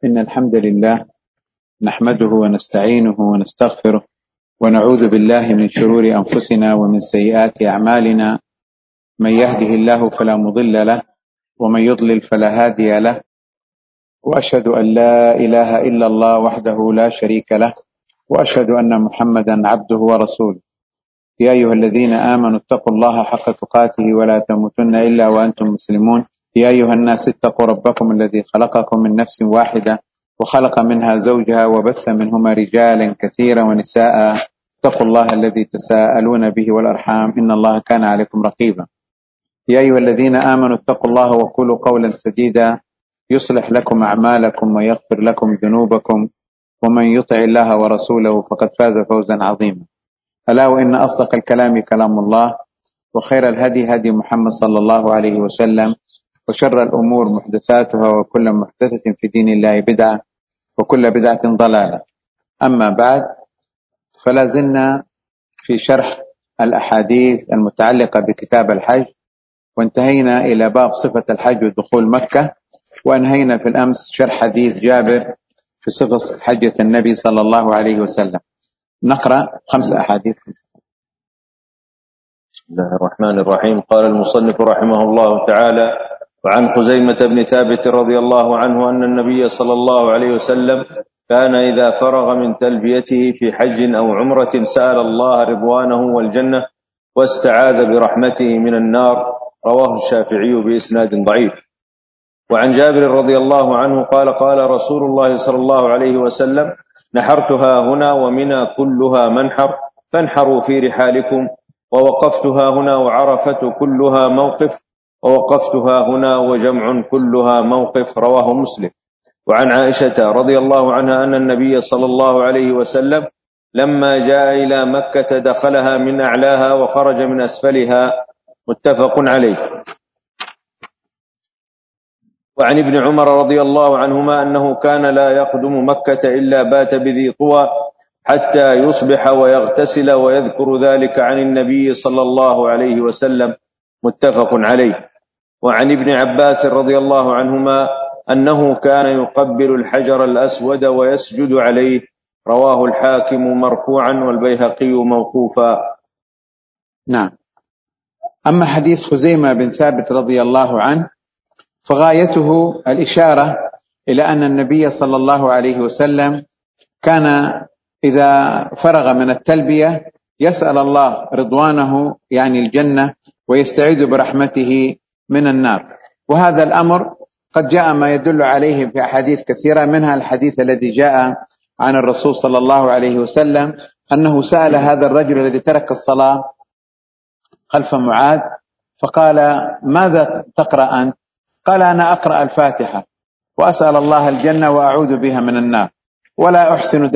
إن الحمد لله نحمده ونستعينه ونستغفره ونعوذ بالله من شرور أنفسنا ومن سيئات أعمالنا. من يهده الله فلا مضل له ومن يضلل فلا هادي له، وأشهد أن لا إله إلا الله وحده لا شريك له، وأشهد أن محمدا عبده ورسوله. يا أيها الذين آمنوا اتقوا الله حق تقاته ولا تموتن إلا وأنتم مسلمون. يا أيها الناس اتقوا ربكم الذي خلقكم من نفس واحدة وخلق منها زوجها وبث منهما رجالا كثيرا ونساء. اتقوا الله الذي تساءلون به والأرحام إن الله كان عليكم رقيبا. يا أيها الذين آمنوا اتقوا الله وقولوا قولا سديدا يصلح لكم أعمالكم ويغفر لكم ذنوبكم، ومن يطع الله ورسوله فقد فاز فوزا عظيما. ألا وإن أصدق الكلام كلام الله، وخير الهدي هدي محمد صلى الله عليه وسلم، وشر الأمور محدثاتها، وكل محدثة في دين الله بدعة، وكل بدعة ضلالة. أما بعد، فلا زلنا في شرح الأحاديث المتعلقة بكتاب الحج، وانتهينا إلى باب صفة الحج ودخول مكة، وانهينا في الأمس شرح حديث جابر في صفة حجة النبي صلى الله عليه وسلم. نقرأ 5 أحاديث. بسم الله الرحمن الرحيم. قال المصنف رحمه الله تعالى: وعن خزيمة بن ثابت رضي الله عنه أن النبي صلى الله عليه وسلم كان إذا فرغ من تلبيته في حج أو عمرة سأل الله رضوانه والجنة واستعاذ برحمته من النار. رواه الشافعي بإسناد ضعيف. وعن جابر رضي الله عنه قال: قال رسول الله صلى الله عليه وسلم: نحرتها هنا ومنى كلها منحر، فانحروا في رحالكم. ووقفتها هنا وعرفة كلها موقف، ووقفتها هنا وجمع كلها موقف. رواه مسلم. وعن عائشة رضي الله عنها أن النبي صلى الله عليه وسلم لما جاء إلى مكة دخلها من أعلاها وخرج من أسفلها. متفق عليه. وعن ابن عمر رضي الله عنهما أنه كان لا يقدم مكة إلا بات بذي طوى حتى يصبح ويغتسل، ويذكر ذلك عن النبي صلى الله عليه وسلم. متفق عليه. وعن ابن عباس رضي الله عنهما أنه كان يقبل الحجر الأسود ويسجد عليه. رواه الحاكم مرفوعا والبيهقي موقوفا. نعم. أما حديث خزيمة بن ثابت رضي الله عنه فغايته الإشارة إلى أن النبي صلى الله عليه وسلم كان إذا فرغ من التلبية يسأل الله رضوانه يعني الجنة، ويستعيذ برحمته من النار. وهذا الأمر قد جاء ما يدل عليه في أحاديث كثيرة، منها الحديث الذي جاء عن الرسول صلى الله عليه وسلم أنه سأل هذا الرجل الذي ترك الصلاة خلف معاذ فقال: ماذا تقرأ أنت؟ قال: أنا أقرأ الفاتحة وأسأل الله الجنة وأعوذ بها من النار، ولا أحسن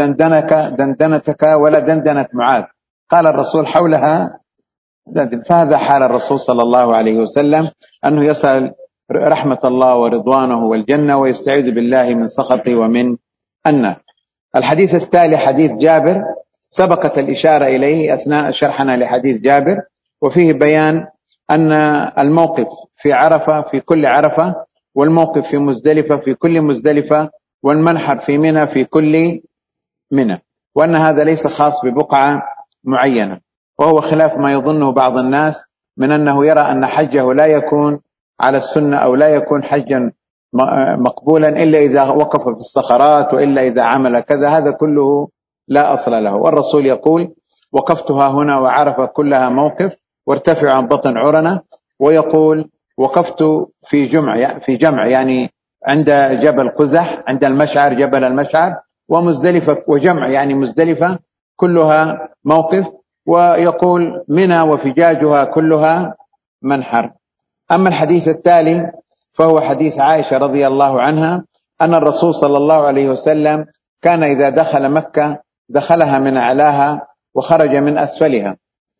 دندنتك ولا دندنة معاذ. قال الرسول: حولها. فهذا حال الرسول صلى الله عليه وسلم، أنه يسأل رحمة الله ورضوانه والجنة، ويستعيذ بالله من سخطه ومن النار. الحديث التالي حديث جابر، سبقت الإشارة إليه أثناء شرحنا لحديث جابر، وفيه بيان أن الموقف في عرفة في كل عرفة، والموقف في مزدلفة في كل مزدلفة، والمنحر في منى في كل منى، وأن هذا ليس خاص ببقعة معينة، وهو خلاف ما يظنه بعض الناس من أنه يرى أن حجه لا يكون على السنة أو لا يكون حجا مقبولا إلا إذا وقف في الصخرات وإلا إذا عمل كذا. هذا كله لا أصل له. والرسول يقول: وقفتها هنا وعرف كلها موقف، وارتفع عن بطن عرنة. ويقول: وقفت في جمع يعني عند جبل قزح، عند المشعر، جبل المشعر، ومزدلفة، وجمع يعني مزدلفة كلها موقف. ويقول: منى وفجاجها كلها منحر. أما الحديث التالي فهو حديث عائشة رضي الله عنها أن الرسول صلى الله عليه وسلم كان إذا دخل مكة دخلها من أعلاها وخرج من أسفلها،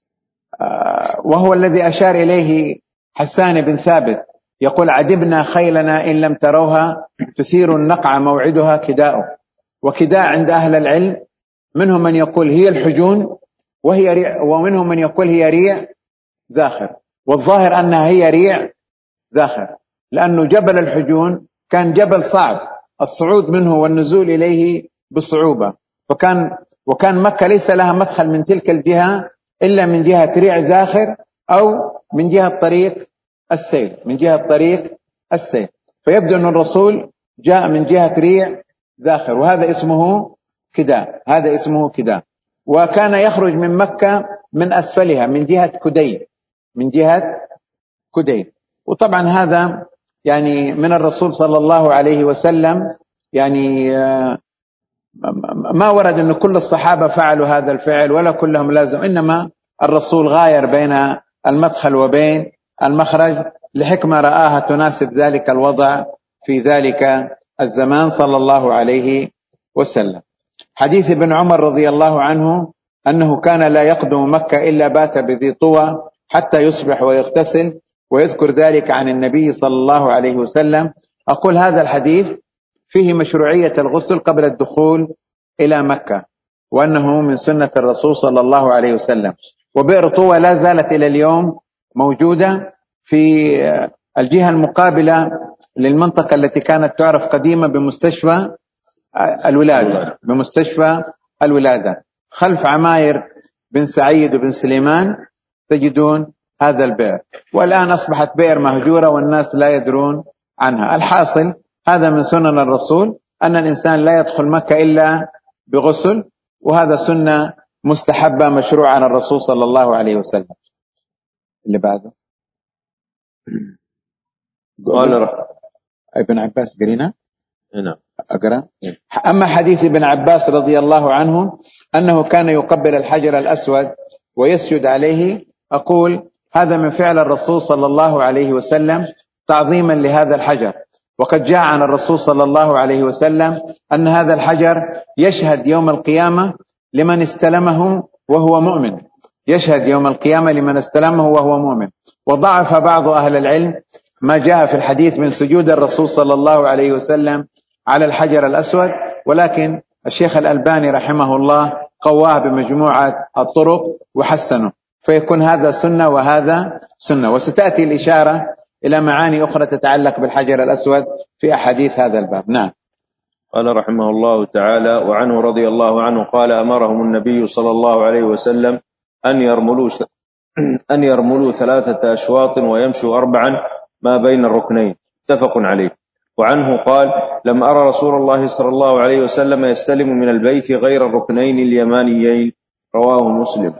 وهو الذي أشار إليه حسان بن ثابت، يقول: عدبنا خيلنا إن لم تروها تثير النقع موعدها كداء. وكداء عند أهل العلم منهم من يقول هي الحجون وهي ريع، ومنهم من يقول هي ريع ذاخر، والظاهر أنها هي ريع ذاخر، لأنه جبل الحجون كان جبل صعب الصعود منه والنزول إليه بصعوبة. وكان مكة ليس لها مدخل من تلك الجهة إلا من جهة ريع ذاخر أو من جهة طريق السيل، فيبدو أن الرسول جاء من جهة ريع ذاخر، وهذا اسمه كداء. وكان يخرج من مكة من أسفلها من جهة كدي. وطبعا هذا يعني من الرسول صلى الله عليه وسلم، يعني ما ورد أن كل الصحابة فعلوا هذا الفعل ولا كلهم لازم، إنما الرسول غاير بين المدخل وبين المخرج لحكمة رآها تناسب ذلك الوضع في ذلك الزمان صلى الله عليه وسلم. حديث ابن عمر رضي الله عنه أنه كان لا يقدم مكة إلا بات بذي طوى حتى يصبح ويغتسل، ويذكر ذلك عن النبي صلى الله عليه وسلم. أقول هذا الحديث فيه مشروعية الغسل قبل الدخول إلى مكة، وأنه من سنة الرسول صلى الله عليه وسلم. وبئر طوى لا زالت إلى اليوم موجودة في الجهة المقابلة للمنطقة التي كانت تعرف قديما بمستشفى الولادة خلف عماير بن سعيد وبن سليمان تجدون هذا البئر، والآن أصبحت بئر مهجورة والناس لا يدرون عنها. الحاصل هذا من سنن الرسول أن الإنسان لا يدخل مكة إلا بغسل، وهذا سنة مستحبة مشروعة عن الرسول صلى الله عليه وسلم. اللي بعده قال ابن عباس قرينا هنا أقرأ. أما حديث ابن عباس رضي الله عنه أنه كان يقبل الحجر الأسود ويسجد عليه، أقول هذا من فعل الرسول صلى الله عليه وسلم تعظيما لهذا الحجر. وقد جاء عن الرسول صلى الله عليه وسلم أن هذا الحجر يشهد يوم القيامة لمن استلمه وهو مؤمن. وضعف بعض أهل العلم ما جاء في الحديث من سجود الرسول صلى الله عليه وسلم على الحجر الأسود، ولكن الشيخ الألباني رحمه الله قواه بمجموعة الطرق وحسنه، فيكون هذا سنة وهذا سنة. وستأتي الإشارة إلى معاني أخرى تتعلق بالحجر الأسود في أحاديث هذا الباب. نعم. قال رحمه الله تعالى: وعنه رضي الله عنه قال: أمرهم النبي صلى الله عليه وسلم أن يرملوا 3 أشواط ويمشوا 4 ما بين الركنين، متفق عليه. وعنه قال: لم أرى رسول الله صلى الله عليه وسلم يستلم من البيت غير الركنين اليمانيين، رواه مسلم.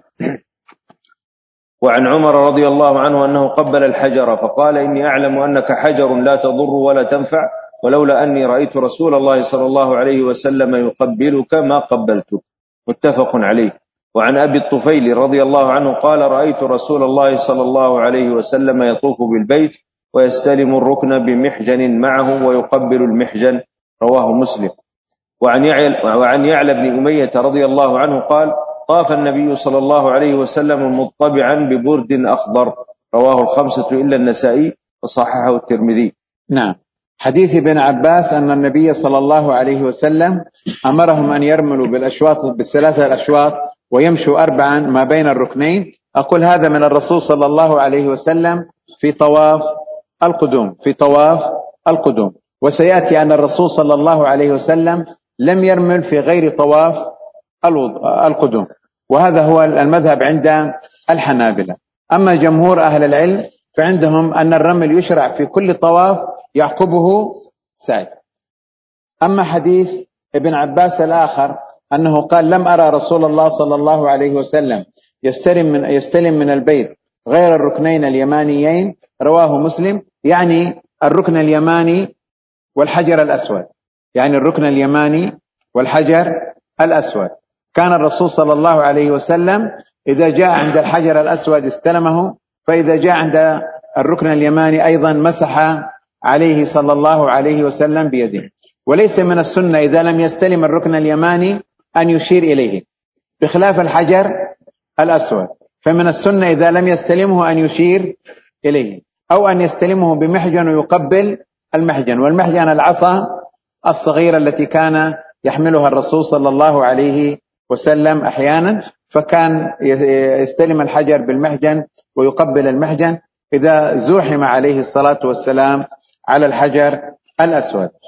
وعن عمر رضي الله عنه أنه قبل الحجر فقال: إني أعلم أنك حجر لا تضر ولا تنفع، ولولا أني رأيت رسول الله صلى الله عليه وسلم يقبلك ما قبلتك، متفق عليه. وعن أبي الطفيل رضي الله عنه قال: رأيت رسول الله صلى الله عليه وسلم يطوف بالبيت ويستلم الركن بمحجن معه ويقبل المحجن، رواه مسلم. وعن يعلى بن أمية رضي الله عنه قال: طاف النبي صلى الله عليه وسلم مطبعا ببرد أخضر، رواه 5 إلا النسائي وصححه الترمذي. نعم. حديث ابن عباس أن النبي صلى الله عليه وسلم أمرهم أن يرملوا ب3 الأشواط ويمشوا 4 ما بين الركنين. أقول هذا من الرسول صلى الله عليه وسلم في طواف القدوم. وسيأتي أن الرسول صلى الله عليه وسلم لم يرمل في غير طواف القدوم، وهذا هو المذهب عند الحنابلة. أما جمهور أهل العلم فعندهم أن الرمل يشرع في كل طواف يعقبه سعي. أما حديث ابن عباس الآخر أنه قال: لم أرى رسول الله صلى الله عليه وسلم يستلم من البيت غير الركنين اليمانيين، رواه مسلم، يعني الركن اليماني والحجر الأسود. كان الرسول صلى الله عليه وسلم إذا جاء عند الحجر الأسود استلمه، فإذا جاء عند الركن اليماني أيضا مسح عليه صلى الله عليه وسلم بيده. وليس من السنة إذا لم يستلم الركن اليماني أن يشير إليه، بخلاف الحجر الأسود، فمن السنة إذا لم يستلمه أن يشير إليه، أو أن يستلمه بمحجن ويقبل المحجن. والمحجن العصا الصغيرة التي كان يحملها الرسول صلى الله عليه وسلم أحيانا، فكان يستلم الحجر بالمحجن ويقبل المحجن إذا زوحم عليه الصلاة والسلام على الحجر الأسود.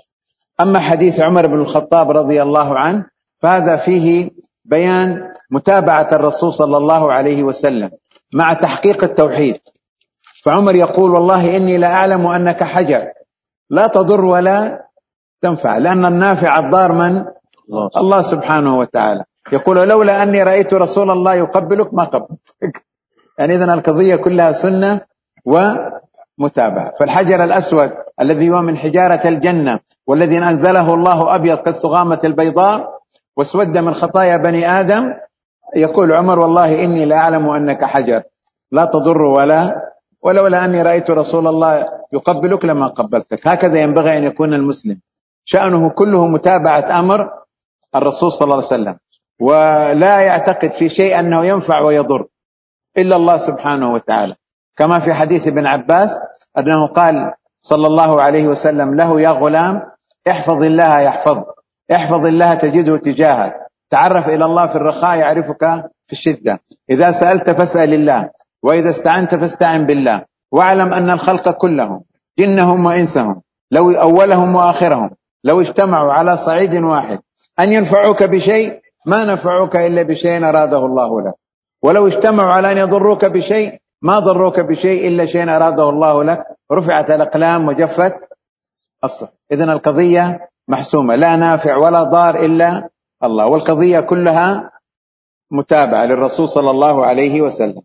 أما حديث عمر بن الخطاب رضي الله عنه فهذا فيه بيان متابعة الرسول صلى الله عليه وسلم مع تحقيق التوحيد. فعمر يقول والله إني لا أعلم أنك حجر لا تضر ولا تنفع، لأن النافع الضار من؟ الله سبحانه وتعالى. يقول لولا أني رأيت رسول الله يقبلك ما قبلتك. يعني إذن القضية كلها سنة ومتابعة. فالحجر الأسود الذي هو من حجارة الجنة والذي أنزله الله أبيض كالصغامة البيضاء واسود من خطايا بني آدم، يقول عمر والله إني لا أعلم أنك حجر لا تضر ولولا أني رأيت رسول الله يقبلك لما قبلتك. هكذا ينبغي أن يكون المسلم، شأنه كله متابعة أمر الرسول صلى الله عليه وسلم، ولا يعتقد في شيء أنه ينفع ويضر إلا الله سبحانه وتعالى. كما في حديث ابن عباس أنه قال صلى الله عليه وسلم له: يا غلام احفظ الله يحفظك، احفظ الله تجده تجاهك، تعرف إلى الله في الرخاء يعرفك في الشدة، إذا سألت فاسأل الله، وإذا استعنت فاستعن بالله، واعلم أن الخلق كلهم جنهم وإنسهم لو أولهم وآخرهم لو اجتمعوا على صعيد واحد أن ينفعوك بشيء ما نفعوك إلا بشيء أراده الله لك، ولو اجتمعوا على أن يضروك بشيء ما ضروك بشيء إلا شيء أراده الله لك، رفعت الأقلام وجفت الصحف. إذن القضية محسومة، لا نافع ولا ضار إلا الله، والقضية كلها متابعة للرسول صلى الله عليه وسلم.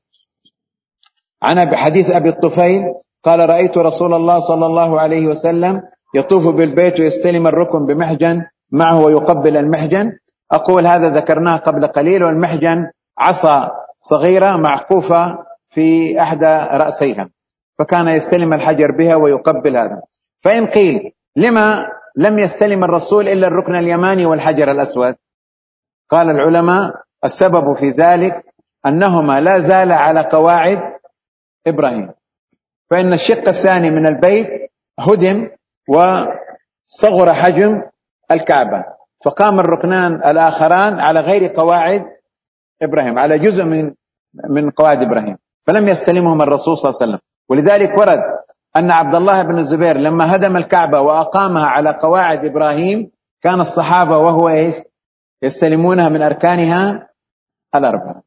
عن حديث أبي الطفيل قال: رأيت رسول الله صلى الله عليه وسلم يطوف بالبيت ويستلم الركن بمحجن معه ويقبل المحجن. أقول هذا ذكرناه قبل قليل، والمحجن عصا صغيرة معقوفة في أحدى رأسيها، فكان يستلم الحجر بها ويقبل هذا. فإن قيل لما لم يستلم الرسول إلا الركن اليماني والحجر الأسود؟ قال العلماء السبب في ذلك أنهما لا زال على قواعد إبراهيم، فإن الشق الثاني من البيت هدم وصغر حجم الكعبة، فقام الركنان الآخران على غير قواعد إبراهيم، على جزء من قواعد إبراهيم، فلم يستلمهم الرسول صلى الله عليه وسلم. ولذلك ورد أن عبد الله بن الزبير لما هدم الكعبة وأقامها على قواعد إبراهيم كان الصحابة وهو يستلمونها من أركانها الأربعة.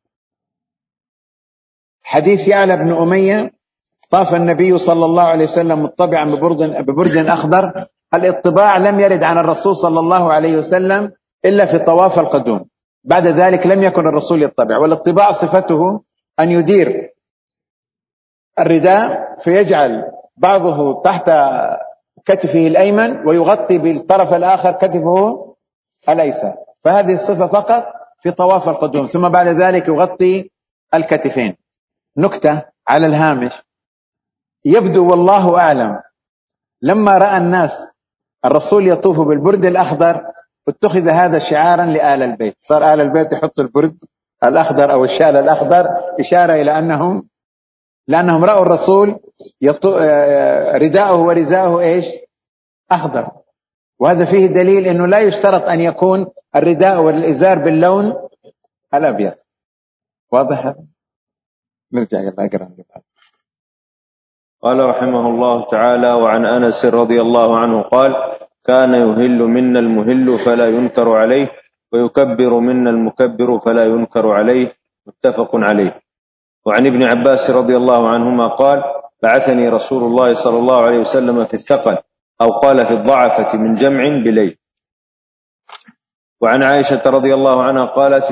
حديث يعلى بن أمية: طاف النبي صلى الله عليه وسلم مطبعا ببرج أخضر. الاطباع لم يرد عن الرسول صلى الله عليه وسلم إلا في طواف القدوم، بعد ذلك لم يكن الرسول يطبع. والاطباع صفته أن يدير الرداء فيجعل بعضه تحت كتفه الأيمن ويغطي بالطرف الآخر كتفه الأيسر، فهذه الصفة فقط في طواف القدوم، ثم بعد ذلك يغطي الكتفين. نكتة على الهامش: يبدو والله أعلم لما رأى الناس الرسول يطوف بالبرد الأخضر اتخذ هذا شعارا لآل البيت، صار آل البيت يحط البرد الأخضر أو الشال الأخضر إشارة إلى لأنهم رأوا الرسول رداءه ورزاؤه أخضر، وهذا فيه دليل أنه لا يشترط أن يكون الرداء والإزار باللون الأبيض. واضح هذا؟ نرجع يلا أقرأ. قال رحمه الله تعالى: وعن أنس رضي الله عنه قال: كان يهل منا المهل فلا ينكر عليه، ويكبر منا المكبر فلا ينكر عليه، متفق عليه. وعن ابن عباس رضي الله عنهما قال: بعثني رسول الله صلى الله عليه وسلم في الثقل، أو قال في الضعفة من جمع بليل. وعن عائشة رضي الله عنها قالت: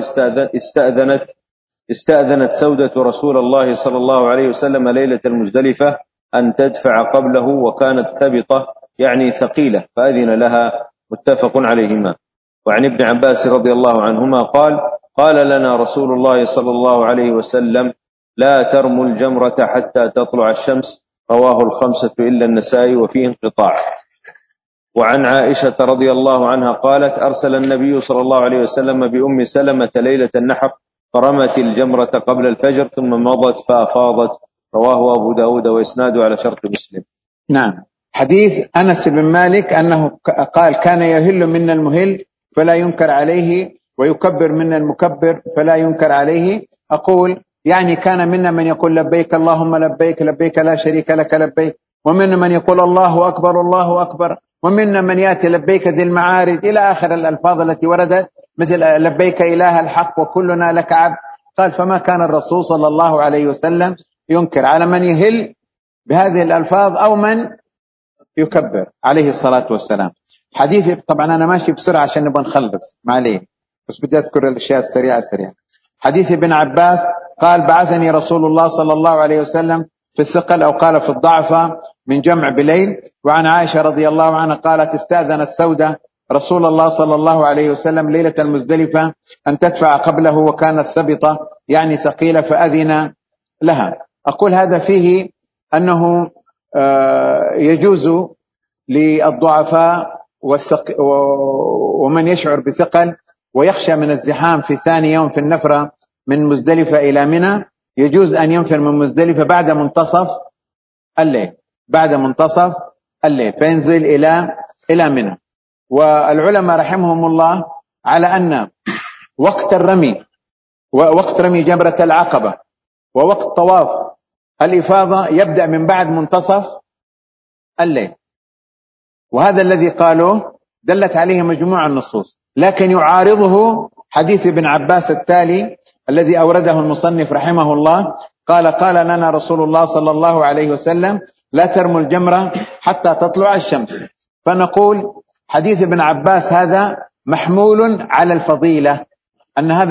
استأذنت سودة رسول الله صلى الله عليه وسلم ليلة المزدلفة أن تدفع قبله، وكانت ثبطة يعني ثقيلة، فأذن لها، متفق عليهما. وعن ابن عباس رضي الله عنهما قال لنا رسول الله صلى الله عليه وسلم: لا ترموا الجمرة حتى تطلع الشمس، رواه الخمسة إلا النسائي، وفيه انقطاع. وعن عائشة رضي الله عنها قالت: أرسل النبي صلى الله عليه وسلم بأم سلمة ليلة النحر فرمت الجمرة قبل الفجر ثم مضت فأفاضت، رواه أبو داود وإسناده على شرط مسلم. نعم. حديث أنس بن مالك أنه قال: كان يهل منا المهل فلا ينكر عليه، ويكبر منا المكبر فلا ينكر عليه. أقول يعني كان منا من يقول لبيك اللهم لبيك، لبيك لا شريك لك لبيك، ومن من يقول الله أكبر الله أكبر، ومنا من يأتي لبيك ذي المعارج إلى آخر الألفاظ التي وردت، مثل لبيك إله الحق وكلنا لك عبد. قال: فما كان الرسول صلى الله عليه وسلم ينكر على من يهل بهذه الألفاظ أو من يكبر عليه الصلاة والسلام. حديث، طبعا أنا ماشي بسرعة عشان نبغى نخلص، ما عليه، بس بدي أذكر الأشياء السريعة. حديث ابن عباس قال: بعثني رسول الله صلى الله عليه وسلم في الثقل، أو قال في الضعفة، من جمع بليل. وعن عائشة رضي الله عنها قالت: استأذن السودة رسول الله صلى الله عليه وسلم ليلة المزدلفة أن تدفع قبله، وكانت ثبطة يعني ثقيلة، فأذن لها. أقول هذا فيه أنه يجوز للضعفاء ومن يشعر بثقل ويخشى من الزحام في ثاني يوم في النفرة من مزدلفة إلى منى، يجوز أن ينفر من مزدلفة بعد منتصف الليل فينزل إلى منى. والعلماء رحمهم الله على أن وقت رمي جمرة العقبة ووقت طواف الإفاضة يبدأ من بعد منتصف الليل، وهذا الذي قالوه دلت عليه مجموعة النصوص. لكن يعارضه حديث ابن عباس التالي الذي أورده المصنف رحمه الله، قال لنا رسول الله صلى الله عليه وسلم: لا ترموا الجمرة حتى تطلع الشمس. فنقول حديث ابن عباس هذا محمول على الفضيلة، أن هذا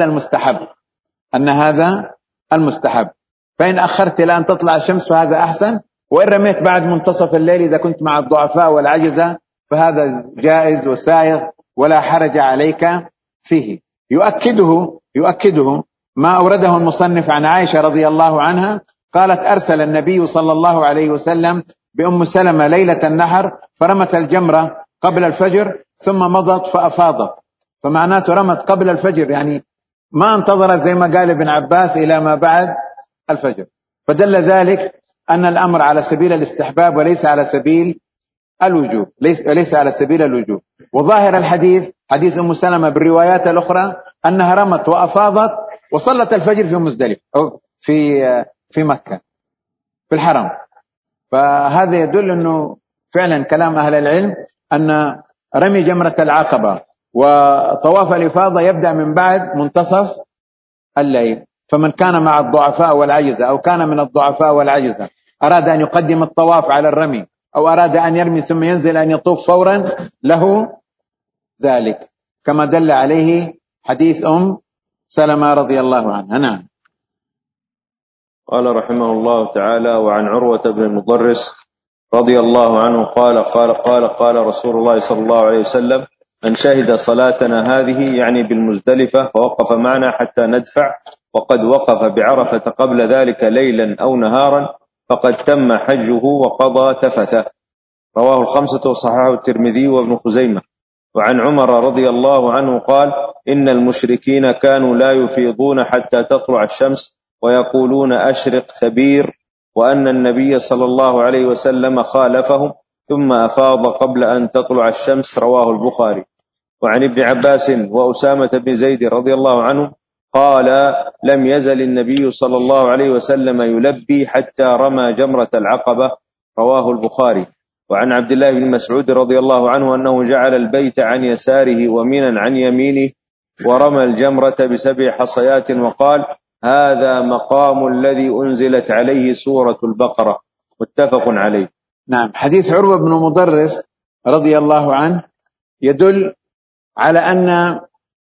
المستحب، فإن أخرت إلى أن تطلع الشمس فهذا أحسن، وإن رميت بعد منتصف الليل إذا كنت مع الضعفاء والعجزة فهذا جائز وسائغ ولا حرج عليك فيه. يؤكده ما أورده المصنف عن عائشة رضي الله عنها قالت: أرسل النبي صلى الله عليه وسلم بأم سلمة ليلة النحر فرمت الجمرة قبل الفجر ثم مضت فأفاضت. فمعناته رمت قبل الفجر، يعني ما انتظرت زي ما قال ابن عباس إلى ما بعد الفجر. فدل ذلك أن الأمر على سبيل الاستحباب وليس على سبيل الوجوب. وظاهر الحديث حديث أم سلمة بالروايات الأخرى أنها رمت وأفاضت وصلت الفجر في مزدلفة أو في مكة في الحرم. فهذا يدل أنه فعلا كلام أهل العلم أن رمي جمرة العقبة وطواف الإفاضة يبدأ من بعد منتصف الليل. فمن كان مع الضعفاء والعجزة أو كان من الضعفاء والعجزة أراد أن يقدم الطواف على الرمي، أو أراد أن يرمي ثم ينزل أن يطوف فورا، له ذلك، كما دل عليه حديث أم سلمة رضي الله عنها. نعم. قال رحمه الله تعالى: وعن عروة بن المضرس رضي الله عنه قال رسول الله صلى الله عليه وسلم: من شهد صلاتنا هذه، يعني بالمزدلفة، فوقف معنا حتى ندفع، وقد وقف بعرفة قبل ذلك ليلا أو نهارا، فقد تم حجه وقضى تفثه. رواه الخمسة وصححه الترمذي وابن خزيمة. وعن عمر رضي الله عنه قال: إن المشركين كانوا لا يفيضون حتى تطلع الشمس، ويقولون أشرق ثبير، وأن النبي صلى الله عليه وسلم خالفهم ثم أفاض قبل أن تطلع الشمس. رواه البخاري. وعن ابن عباس وأسامة بن زيد رضي الله عنه قال: لم يزل النبي صلى الله عليه وسلم يلبي حتى رمى جمرة العقبة. رواه البخاري. وعن عبد الله بن مسعود رضي الله عنه أنه جعل البيت عن يساره ومنا عن يمينه، ورمى الجمرة ب7 حصيات، وقال: هذا مقام الذي أنزلت عليه سورة البقرة. متفق عليه. نعم. حديث عروة بن مضرس رضي الله عنه يدل على أن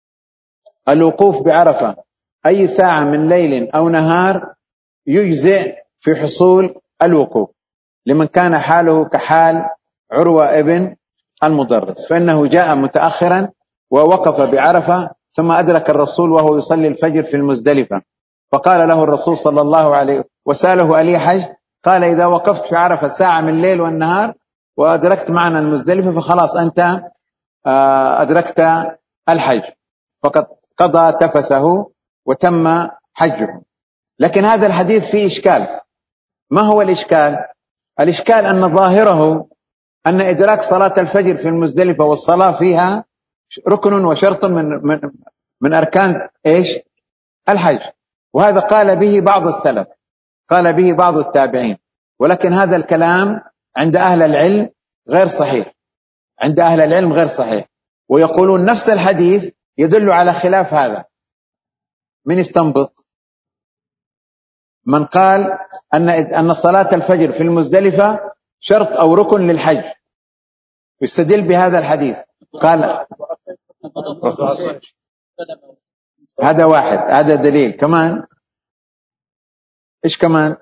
الوقوف بعرفة أي ساعة من ليل أو نهار يجزئ في حصول الوقوف لمن كان حاله كحال عروة ابن المضرس، فإنه جاء متأخرا ووقف بعرفة ثم أدرك الرسول وهو يصلي الفجر في المزدلفة، فقال له الرسول صلى الله عليه وسأله: ألي حج؟ قال: إذا وقفت في عرفة ساعة من الليل والنهار وأدركت معنا المزدلفة فخلاص أنت أدركت الحج، فقد قضى تفثه وتم حجه. لكن هذا الحديث فيه إشكال. ما هو الإشكال؟ الإشكال أن ظاهره أن إدراك صلاة الفجر في المزدلفة والصلاة فيها ركن وشرط من أركان الحج، وهذا قال به بعض السلف، قال به بعض التابعين، ولكن هذا الكلام عند أهل العلم غير صحيح. عند أهل العلم غير صحيح، ويقولون نفس الحديث يدل على خلاف هذا. من يستنبط؟ من قال أن صلاة الفجر في المزدلفة شرط أو ركن للحج، يستدل بهذا الحديث. قال هذا واحد، هذا دليل. كمان إيش كمان؟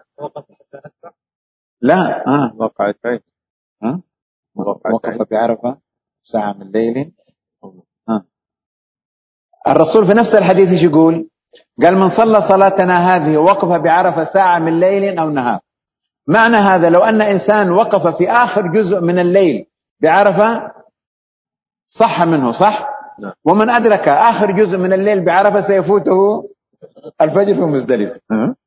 لا وقعتين. وقف بعرفة ساعة من الليل. الرسول في نفس الحديث ايش يقول؟ قال من صلى صلاتنا هذه ووقف بعرفة ساعة من ليل أو نهار. معنى هذا لو أن إنسان وقف في آخر جزء من الليل بعرفة صح منه، صح؟ ومن أدرك آخر جزء من الليل بعرفة سيفوته الفجر في مزدلفة.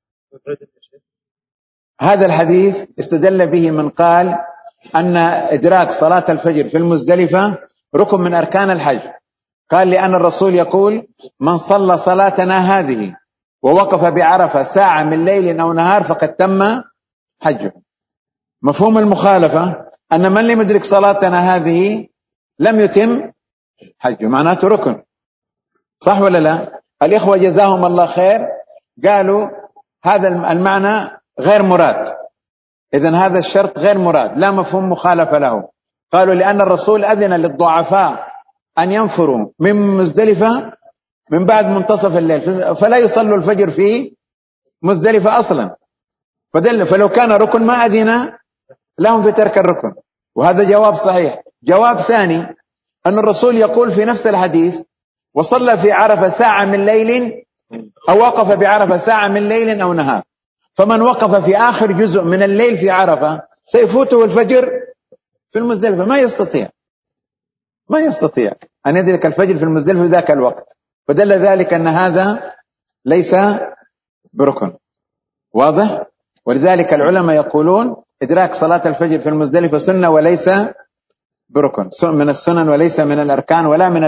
هذا الحديث استدل به من قال أن إدراك صلاة الفجر في المزدلفة ركن من أركان الحج. قال لأن الرسول يقول من صلى صلاتنا هذه ووقف بعرفة ساعة من ليل أو نهار فقد تم حجه. مفهوم المخالفة أن من لم يدرك صلاتنا هذه لم يتم حجه، معناته ركن. صح ولا لا؟ الإخوة جزاهم الله خير قالوا هذا المعنى غير مراد، إذن هذا الشرط غير مراد، لا مفهوم مخالفة له. قالوا لأن الرسول أذن للضعفاء أن ينفروا من مزدلفة من بعد منتصف الليل، فلا يصلوا الفجر في مزدلفة أصلا، فلو كان ركن ما أذن لهم في ترك الركن. وهذا جواب صحيح. جواب ثاني أن الرسول يقول في نفس الحديث وصلى في عرفة ساعة من ليل أو وقف بعرفة ساعة من ليل أو نهار، فمن وقف في آخر جزء من الليل في عرفة سيفوته الفجر في المزدلفة. ما يستطيع أن يدرك الفجر في المزدلفة في ذاك الوقت، فدل ذلك أن هذا ليس بركن. واضح؟ ولذلك العلماء يقولون إدراك صلاة الفجر في المزدلفة سنة وليس بركن، من السنن وليس من الأركان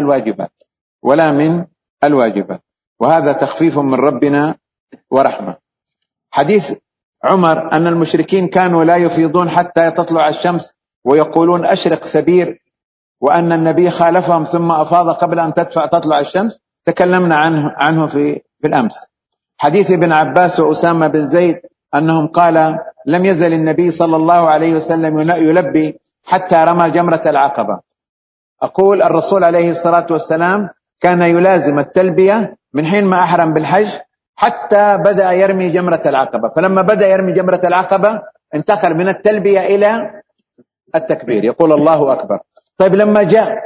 ولا من الواجبات، وهذا تخفيف من ربنا ورحمة. حديث عمر أن المشركين كانوا لا يفيضون حتى تطلع الشمس ويقولون أشرق ثبير، وأن النبي خالفهم ثم أفاض قبل أن تطلع الشمس، تكلمنا عنه في الأمس. حديث ابن عباس وأسامة بن زيد أنهم قال لم يزل النبي صلى الله عليه وسلم يلبي حتى رمى جمرة العقبة. أقول الرسول عليه الصلاة والسلام كان يلازم التلبية من حين ما أحرم بالحج حتى بدأ يرمي جمرة العقبة، فلما بدأ يرمي جمرة العقبة انتقل من التلبية إلى التكبير، يقول الله أكبر. طيب لما جاء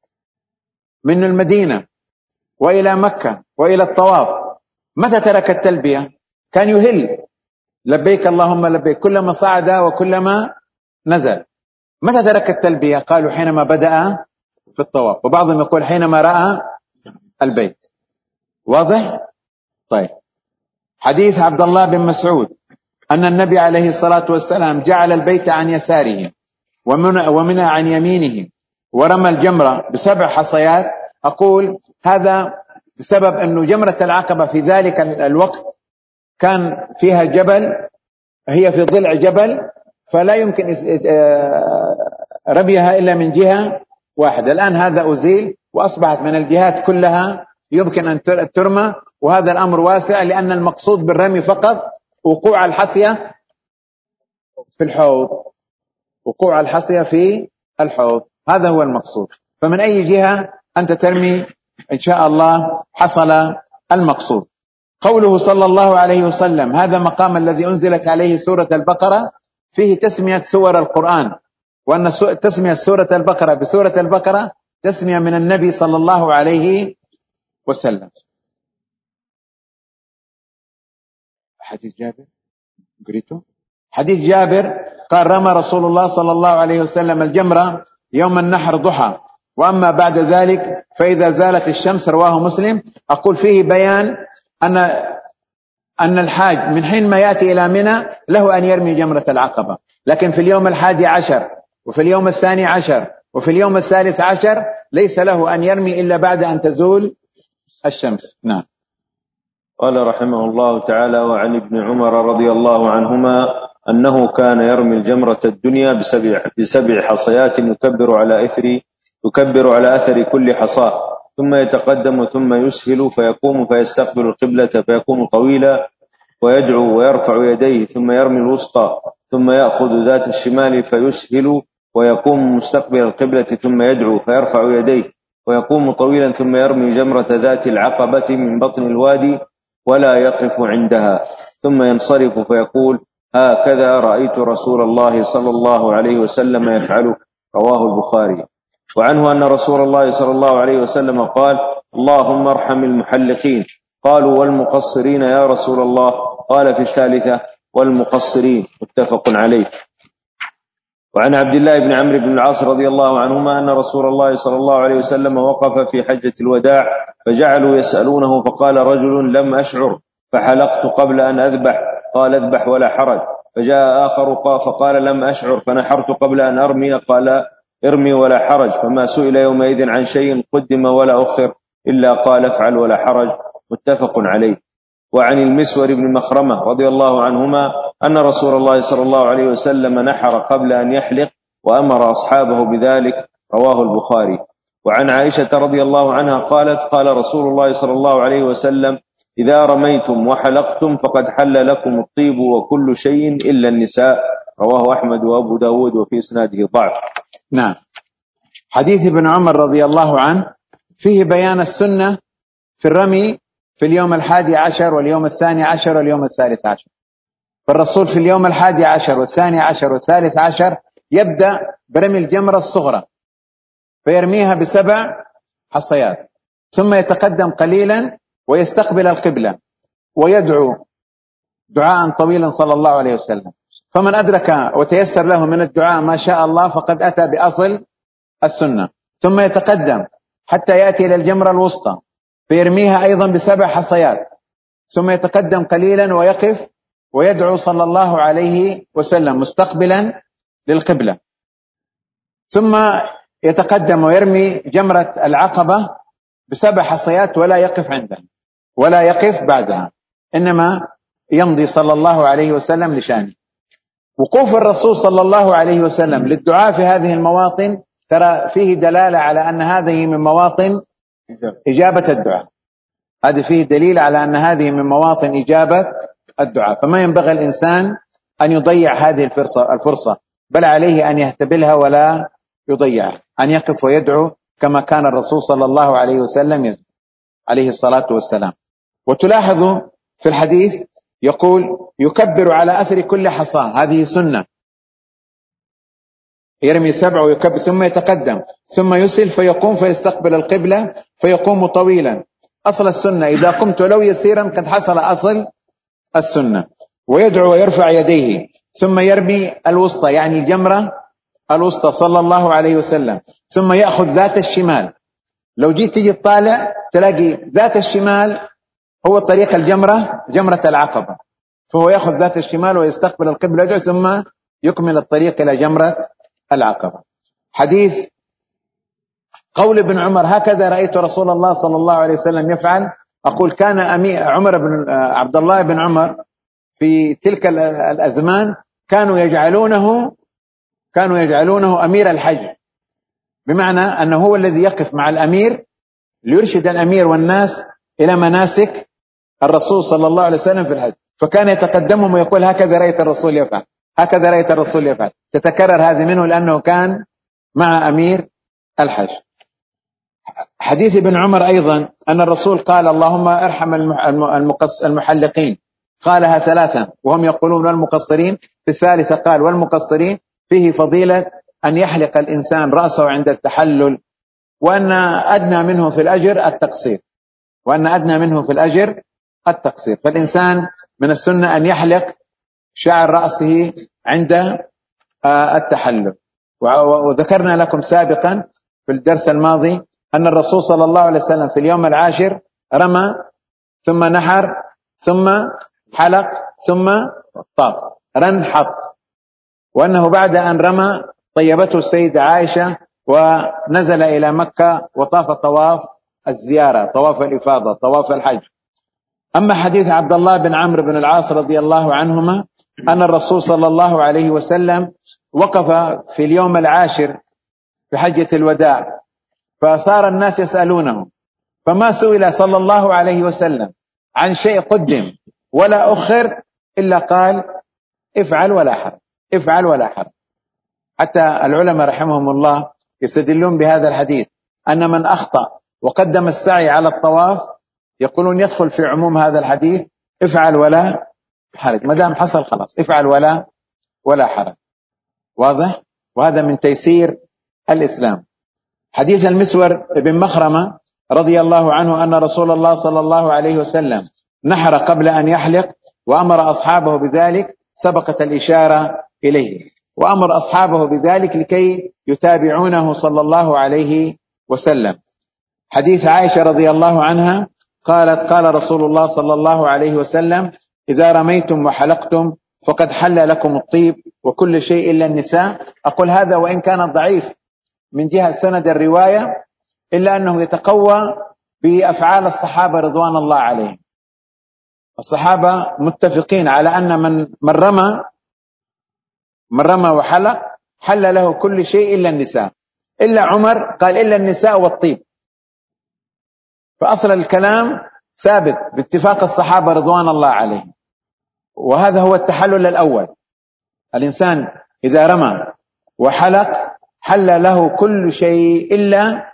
من المدينة وإلى مكة وإلى الطواف متى ترك التلبية؟ كان يهل لبيك اللهم لبيك كلما صعد وكلما نزل. متى ترك التلبية؟ قالوا حينما بدأ في الطواف، وبعضهم يقول حينما رأى البيت. واضح؟ طيب. حديث عبد الله بن مسعود أن النبي عليه الصلاة والسلام جعل البيت عن يساره ومنى عن يمينه ورمى الجمرة ب7 حصيات. أقول هذا بسبب أنه جمرة العقبة في ذلك الوقت كان فيها جبل، هي في ضلع جبل، فلا يمكن رميها إلا من جهة واحدة. الآن هذا أزيل وأصبحت من الجهات كلها يمكن أن ترمى، وهذا الأمر واسع، لأن المقصود بالرمي فقط وقوع الحصية في الحوض، وقوع الحصية في الحوض، هذا هو المقصود. فمن أي جهة أنت ترمي إن شاء الله حصل المقصود. قوله صلى الله عليه وسلم هذا مقام الذي أنزلت عليه سورة البقرة، فيه تسمية سور القرآن، وأن تسمية سورة البقرة بسورة البقرة تسمية من النبي صلى الله عليه وسلم. حديث جابر قريته. حديث جابر قال رمى رسول الله صلى الله عليه وسلم الجمرة يوم النحر ضحى، وأما بعد ذلك فإذا زالت الشمس، رواه مسلم. أقول فيه بيان أن الحاج من حين ما يأتي إلى منى له أن يرمي جمرة العقبة، لكن في اليوم 11 وفي اليوم 12 وفي اليوم 13 ليس له أن يرمي إلا بعد أن تزول الشمس. نعم. قال رحمه الله تعالى وعن ابن عمر رضي الله عنهما أنه كان يرمي الجمرة الدنيا ب7 حصيات يكبر على إثر يكبر على أثر كل حصاة، ثم يتقدم ثم يسهل فيقوم فيستقبل القبلة فيقوم طويلا ويدعو ويرفع يديه، ثم يرمي الوسطى، ثم يأخذ ذات الشمال فيسهل ويقوم مستقبل القبلة، ثم يدعو فيرفع يديه ويقوم طويلا، ثم يرمي جمرة ذات العقبة من بطن الوادي ولا يقف عندها، ثم ينصرف فيقول: هكذا رأيت رسول الله صلى الله عليه وسلم يفعل. رواه البخاري. وعنه أن رسول الله صلى الله عليه وسلم قال: اللهم ارحم المحلقين. قالوا: والمقصرين يا رسول الله؟ قال في الثالثة: والمقصرين. متفق عليه. وعن عبد الله بن عمرو بن العاص رضي الله عنهما أن رسول الله صلى الله عليه وسلم وقف في حجة الوداع فجعلوا يسألونه، فقال رجل: لم أشعر فحلقت قبل أن أذبح. قال: اذبح ولا حرج. فجاء آخر فقال: لم أشعر فنحرت قبل أن أرمي. قال: ارمي ولا حرج. فما سئل يومئذ عن شيء قدم ولا أخر إلا قال: افعل ولا حرج. متفق عليه. وعن المسور بن مخرمة رضي الله عنهما أن رسول الله صلى الله عليه وسلم نحر قبل أن يحلق وأمر أصحابه بذلك. رواه البخاري. وعن عائشة رضي الله عنها قالت: قال رسول الله صلى الله عليه وسلم: إذا رميتم وحلقتم فقد حل لكم الطيب وكل شيء إلا النساء. رواه أحمد وأبو داود وفي إسناده ضعف. نعم. حديث ابن عمر رضي الله عنه فيه بيان السنة في الرمي في اليوم 11 واليوم 12 واليوم 13. فالرسول في اليوم 11 وال12 وال13 يبدأ برمي الجمرة الصغرى فيرميها ب7 حصيات، ثم يتقدم قليلا ويستقبل القبلة ويدعو دعاء طويلا صلى الله عليه وسلم. فمن أدرك وتيسر له من الدعاء ما شاء الله فقد أتى بأصل السنة. ثم يتقدم حتى يأتي إلى الجمرة الوسطى فيرميها أيضا ب7 حصيات، ثم يتقدم قليلا ويقف ويدعو صلى الله عليه وسلم مستقبلا للقبلة، ثم يتقدم ويرمي جمرة العقبة ب7 حصيات ولا يقف عندها ولا يقف بعدها، إنما يمضي صلى الله عليه وسلم لشانه. وقوف الرسول صلى الله عليه وسلم للدعاء في هذه المواطن ترى فيه دلالة على أن هذه من مواطن إجابة الدعاء. هذا فيه دليل على أن هذه من مواطن إجابة الدعاء، فما ينبغي الإنسان أن يضيع هذه الفرصة، بل عليه أن يهتبلها ولا يضيعها، أن يقف ويدعو كما كان الرسول صلى الله عليه وسلم يدعو عليه الصلاة والسلام. وتلاحظوا في الحديث يقول: يكبر على أثر كل حصاة، هذه سنة، يرمي 7 ويكبر ثم يتقدم ثم يسل فيقوم فيستقبل القبلة فيقوم طويلا. أصل السنة إذا قمت ولو يسيرا قد حصل أصل السنة. ويدعو ويرفع يديه ثم يرمي الوسطى يعني الجمرة الوسطى صلى الله عليه وسلم، ثم يأخذ ذات الشمال. لو جيت تجي تطالع تلاقي ذات الشمال هو طريق الجمرة، جمرة العقبة، فهو يأخذ ذات الشمال ويستقبل القبلة ثم يكمل الطريق إلى جمرة العقبة. حديث قول ابن عمر: هكذا رأيت رسول الله صلى الله عليه وسلم يفعل. أقول كان عبد الله بن عمر في تلك الأزمان كانوا يجعلونه أمير الحج، بمعنى أنه هو الذي يقف مع الأمير ليرشد الأمير والناس إلى مناسك الرسول صلى الله عليه وسلم في الحج، فكان يتقدمهم ويقول: هكذا رأيت الرسول يفعل، هكذا رأيت الرسول يفعل. تتكرر هذه منه لأنه كان مع أمير الحج. حديث ابن عمر أيضا أن الرسول قال: اللهم ارحم المحلقين، قالها 3 وهم يقولون والمقصرين، في الثالثة قال والمقصرين. فيه فضيلة أن يحلق الإنسان رأسه عند التحلل، وأن أدنى منه في الأجر التقصير، فالإنسان من السنة أن يحلق شعر رأسه عند التحلل. وذكرنا لكم سابقا في الدرس الماضي أن الرسول صلى الله عليه وسلم في اليوم 10 رمى ثم نحر ثم حلق ثم طاف رنحط، وأنه بعد أن رمى طيبته السيدة عائشة ونزل إلى مكة وطاف طواف الزيارة، طواف الإفاضة، طواف الحج. أما حديث عبد الله بن عمرو بن العاص رضي الله عنهما أن الرسول صلى الله عليه وسلم وقف في اليوم 10 في حجة الوداع فصار الناس يسألونه، فما سئل صلى الله عليه وسلم عن شيء قدم ولا أخر إلا قال افعل ولا حرج، افعل ولا حرج. حتى العلماء رحمهم الله يستدلون بهذا الحديث أن من أخطأ وقدم السعي على الطواف يقولون يدخل في عموم هذا الحديث افعل ولا حرج، ما دام حصل خلاص افعل ولا حرج. واضح؟ وهذا من تيسير الإسلام. حديث المسور بن مخرمة رضي الله عنه أن رسول الله صلى الله عليه وسلم نحر قبل أن يحلق وأمر أصحابه بذلك، سبقت الإشارة إليه، وأمر أصحابه بذلك لكي يتابعونه صلى الله عليه وسلم. حديث عائشة رضي الله عنها قالت قال رسول الله صلى الله عليه وسلم إذا رميتم وحلقتم فقد حل لكم الطيب وكل شيء إلا النساء. أقول هذا وإن كان ضعيف من جهة سند الرواية إلا أنه يتقوى بأفعال الصحابة رضوان الله عليهم. الصحابة متفقين على أن من رمى وحلق حل له كل شيء إلا النساء، إلا عمر قال إلا النساء والطيب. فأصل الكلام ثابت باتفاق الصحابة رضوان الله عليهم، وهذا هو التحلل الأول. الإنسان إذا رمى وحلق حل له كل شيء إلا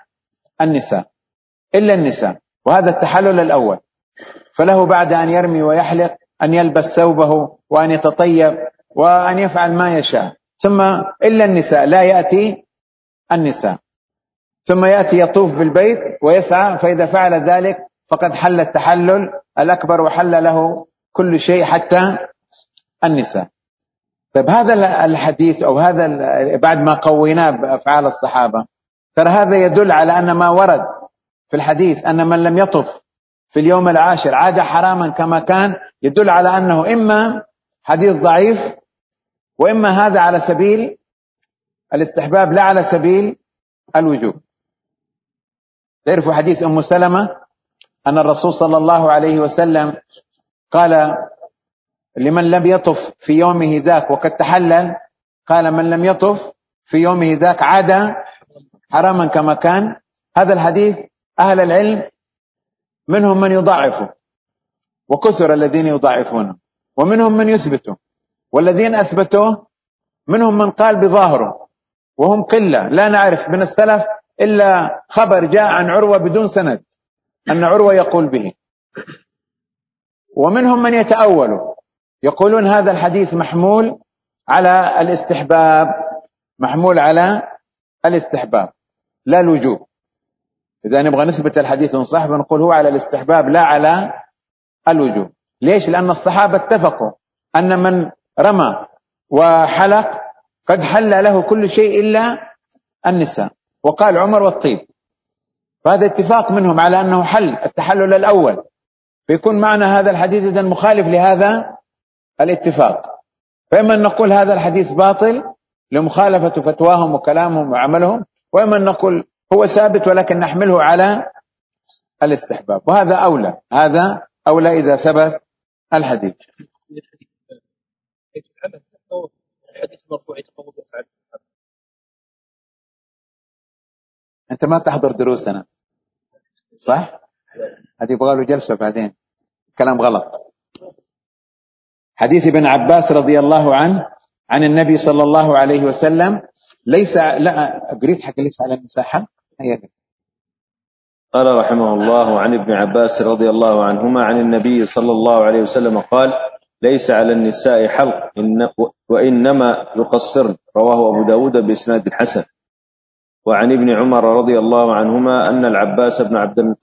النساء، وهذا التحلل الأول. فله بعد أن يرمي ويحلق أن يلبس ثوبه وأن يتطيب وأن يفعل ما يشاء، ثم إلا النساء لا يأتي النساء، ثم يأتي يطوف بالبيت ويسعى، فإذا فعل ذلك فقد حل التحلل الأكبر وحل له كل شيء حتى النساء. طيب هذا الحديث أو هذا بعد ما قويناه بأفعال الصحابة، ترى هذا يدل على أن ما ورد في الحديث أن من لم يطف في اليوم العاشر عاد حراما كما كان، يدل على أنه إما حديث ضعيف وإما هذا على سبيل الاستحباب لا على سبيل الوجوب. تعرفوا حديث أم سلمة أن الرسول صلى الله عليه وسلم قال لمن لم يطف في يومه ذاك وقد تحلل، قال من لم يطف في يومه ذاك عاد حراما كما كان. هذا الحديث أهل العلم منهم من يضعفه وكثر الذين يضعفونه، ومنهم من يثبته، والذين أثبتوه منهم من قال بظاهره وهم قلة، لا نعرف من السلف إلا خبر جاء عن عروة بدون سند أن عروة يقول به، ومنهم من يتأول يقولون هذا الحديث محمول على الاستحباب لا الوجوب. إذا نبغى نثبت الحديث صح بنقول هو على الاستحباب لا على الوجوب. ليش؟ لأن الصحابة اتفقوا أن من رمى وحلق قد حل له كل شيء إلا النساء، وقال عمر والطيب، فهذا اتفاق منهم على أنه حل التحلل الأول، فيكون معنى هذا الحديث إذن مخالف لهذا الاتفاق. فإما أن نقول هذا الحديث باطل لمخالفة فتواهم وكلامهم وعملهم، وإما أن نقول هو ثابت ولكن نحمله على الاستحباب، وهذا أولى إذا ثبت الحديث. أنت ما تحضر دروسنا صح؟ هذه يبغى له جلسة بعدين، كلام غلط. حديث ابن عباس رضي الله عنه عن النبي صلى الله عليه وسلم قريت حق ليس على المساحة. قال رحمه الله عن ابن عباس رضي الله عنهما عن النبي صلى الله عليه وسلم قال ليس على النساء حلق وإنما يقصرن، رواه أبو داود بإسناد حسن. وعن ابن عمر رضي الله عنهما أن العباس بن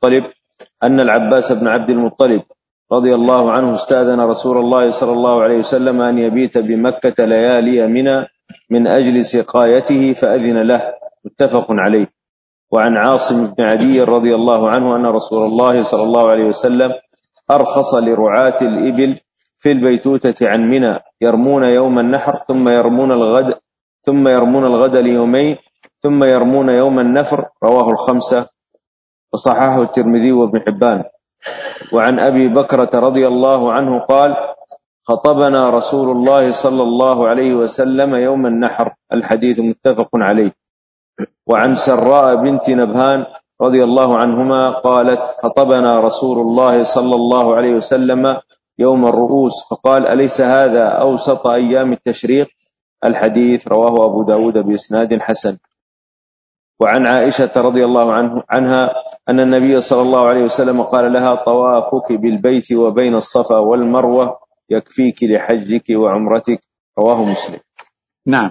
عبد المطلب رضي الله عنه استأذن رسول الله صلى الله عليه وسلم أن يبيت بمكة ليالي منى من أجل سقايته فأذن له، متفق عليه. وعن عاصم بن عدي رضي الله عنه أن رسول الله صلى الله عليه وسلم أرخص لرعاة الإبل في البيتوتة عن منى يرمون يوم النحر ثم يرمون الغد ليومين ثم يرمون يوم النفر، رواه الخمسة وصححه الترمذي وابن حبان. وعن أبي بكرة رضي الله عنه قال خطبنا رسول الله صلى الله عليه وسلم يوم النحر، الحديث متفق عليه. وعن سراء بنت نبهان رضي الله عنهما قالت: خطبنا رسول الله صلى الله عليه وسلم يوم الرؤوس فقال: أليس هذا أوسط أيام التشريق؟ الحديث رواه أبو داود بإسناد حسن. وعن عائشة رضي الله عنها أن النبي صلى الله عليه وسلم قال لها: طوافك بالبيت وبين الصفا والمروة يكفيك لحجك وعمرتك. رواه مسلم. نعم.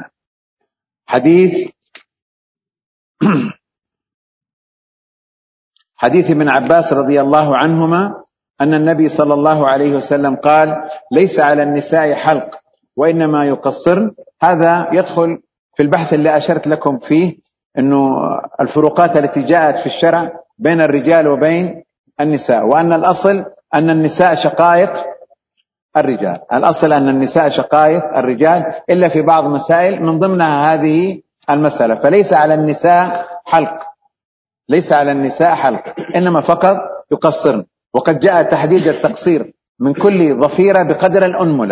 حديث ابن عباس رضي الله عنهما أن النبي صلى الله عليه وسلم قال: ليس على النساء حلق وإنما يقصرن. هذا يدخل في البحث اللي أشرت لكم فيه، أنه الفروقات التي جاءت في الشرع بين الرجال وبين النساء، وأن الأصل أن النساء شقائق الرجال. الأصل أن النساء شقائق الرجال، إلا في بعض مسائل من ضمنها هذه المسألة. فليس على النساء حلق، ليس على النساء حلق، إنما فقط يقصرن. وقد جاء تحديد التقصير من كل ضفيرة بقدر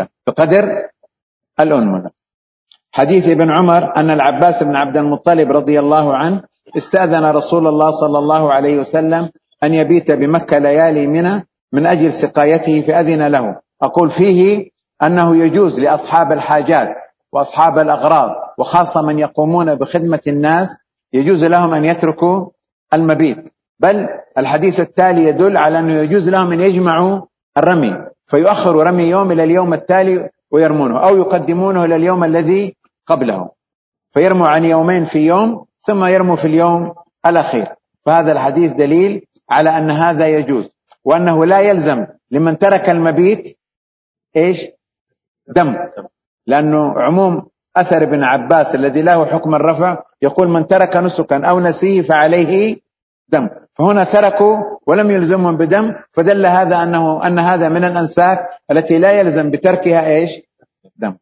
الأنملة. حديث ابن عمر أن العباس بن عبد المطلب رضي الله عنه استأذن رسول الله صلى الله عليه وسلم أن يبيت بمكة ليالي منى من أجل سقايته فأذن له. أقول فيه أنه يجوز لأصحاب الحاجات وأصحاب الأغراض، وخاصة من يقومون بخدمة الناس، يجوز لهم أن يتركوا المبيت. بل الحديث التالي يدل على أنه يجوز لهم أن يجمعوا الرمي، فيؤخروا رمي يوم إلى اليوم التالي ويرمونه، أو يقدمونه إلى اليوم الذي قبله، فيرموا عن يومين في يوم ثم يرموا في اليوم الأخير. فهذا الحديث دليل على أن هذا يجوز، وأنه لا يلزم لمن ترك المبيت دم، لأنه عموم أثر ابن عباس الذي له حكم الرفع يقول: من ترك نسكا أو نسيه فعليه دم. فهنا تركوا ولم يلزمهم بدم، فدل هذا أن هذا من الأنساك التي لا يلزم بتركها دم.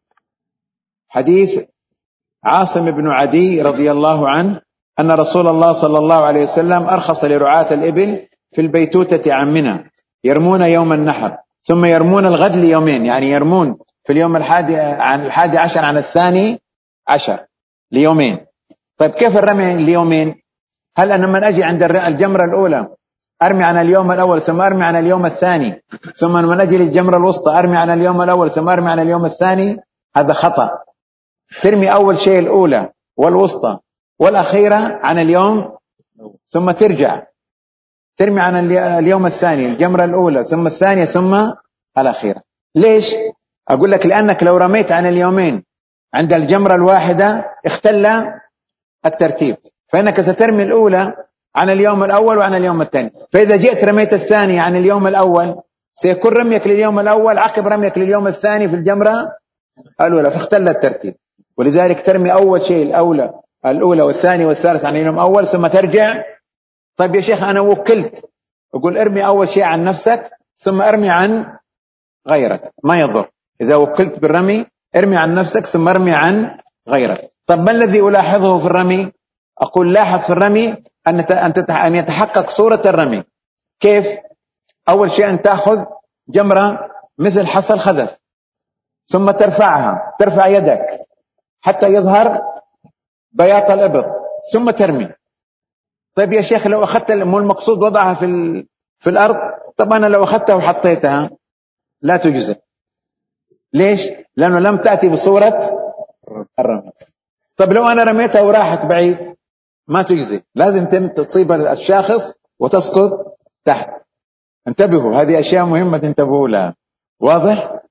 حديث عاصم بن عدي رضي الله عنه أن رسول الله صلى الله عليه وسلم أرخص لرعاة الإبل في البيتوتة عن منى، يرمون يوم النحر ثم يرمون الغد ليومين، يعني يرمون في اليوم الحادي عشر عن الثاني عشر ليومين. طيب كيف الرمي ليومين؟ هل أنا من أجي عند الجمرة الأولى أرمي عن اليوم الأول ثم أرمي عن اليوم الثاني، ثم من أجي للجمرة الوسطى أرمي عن اليوم الأول ثم أرمي عن اليوم الثاني؟ هذا خطأ. ترمي أول شيء الأولى والوسطى والأخيرة عن اليوم، ثم ترجع ترمي عن اليوم الثاني الجمرة الأولى ثم الثانية ثم الأخيرة. ليش؟ أقول لك لأنك لو رميت عن اليومين عند الجمرة الواحدة اختل الترتيب، فإنك سترمي الأولى عن اليوم الأول وعن اليوم الثاني، فإذا جئت رميت الثاني عن اليوم الأول سيكون رميك لليوم الأول عقب رميك لليوم الثاني في الجمرة الأولى، فاختل الترتيب. ولذلك ترمي أول شيء الأولى والثاني والثالث عن اليوم الأول ثم ترجع. طيب يا شيخ أنا وكلت، أقول ارمي أول شيء عن نفسك ثم ارمي عن غيرك، ما يضر. إذا وكلت بالرمي ارمي عن نفسك ثم ارمي عن غيرك. طب ما الذي ألاحظه في الرمي؟ أقول لاحظ في الرمي أن يتحقق صورة الرمي. كيف؟ أول شيء أن تأخذ جمرة مثل حصى الخذف ثم ترفع يدك حتى يظهر بياض الإبط ثم ترمي. طيب يا شيخ لو أخذت المقصود وضعها في الأرض، طب أنا لو أخذتها وحطيتها لا تجزئ. ليش؟ لأنه لم تأتي بصورة الرمي. طب لو أنا رميتها وراحت بعيد ما تجزئ، لازم تصيب الشاخص وتسقط تحت. انتبهوا، هذه أشياء مهمة تنتبهوا لها. واضح؟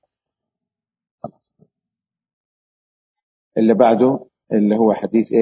اللي بعده اللي هو حديث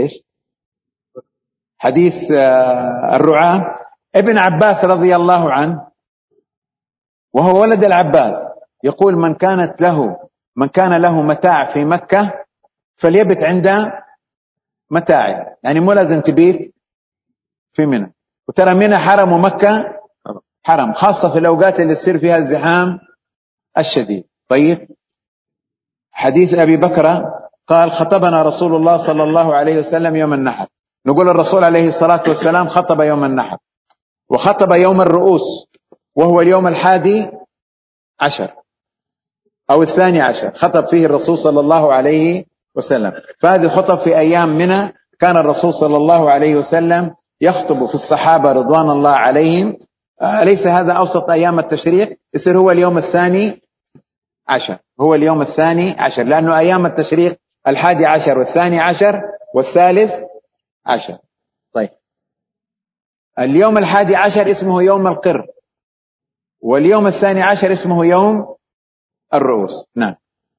حديث الرعاة. ابن عباس رضي الله عنه وهو ولد العباس يقول: من كان له متاع في مكة فليبت عند متاعه، يعني مو لازم تبيت في منى. وترى منى حرم ومكة حرم، خاصة في الأوقات اللي يصير فيها الزحام الشديد. طيب حديث أبي بكر قال: خطبنا رسول الله صلى الله عليه وسلم يوم النحر. نقول الرسول عليه الصلاة والسلام خطب يوم النحر، وخطب يوم الرؤوس وهو اليوم 11 أو 12 خطب فيه الرسول صلى الله عليه وسلم. فهذه خطب في أيام منى كان الرسول صلى الله عليه وسلم يخطب في الصحابة رضوان الله عليهم. أليس هذا أوسط أيام التشريق؟ يصير هو اليوم 12، هو اليوم 12، لأنه أيام التشريق 11 و12 و13. طيب اليوم 11 اسمه يوم القر، واليوم 12 اسمه يوم الرؤوس. نعم.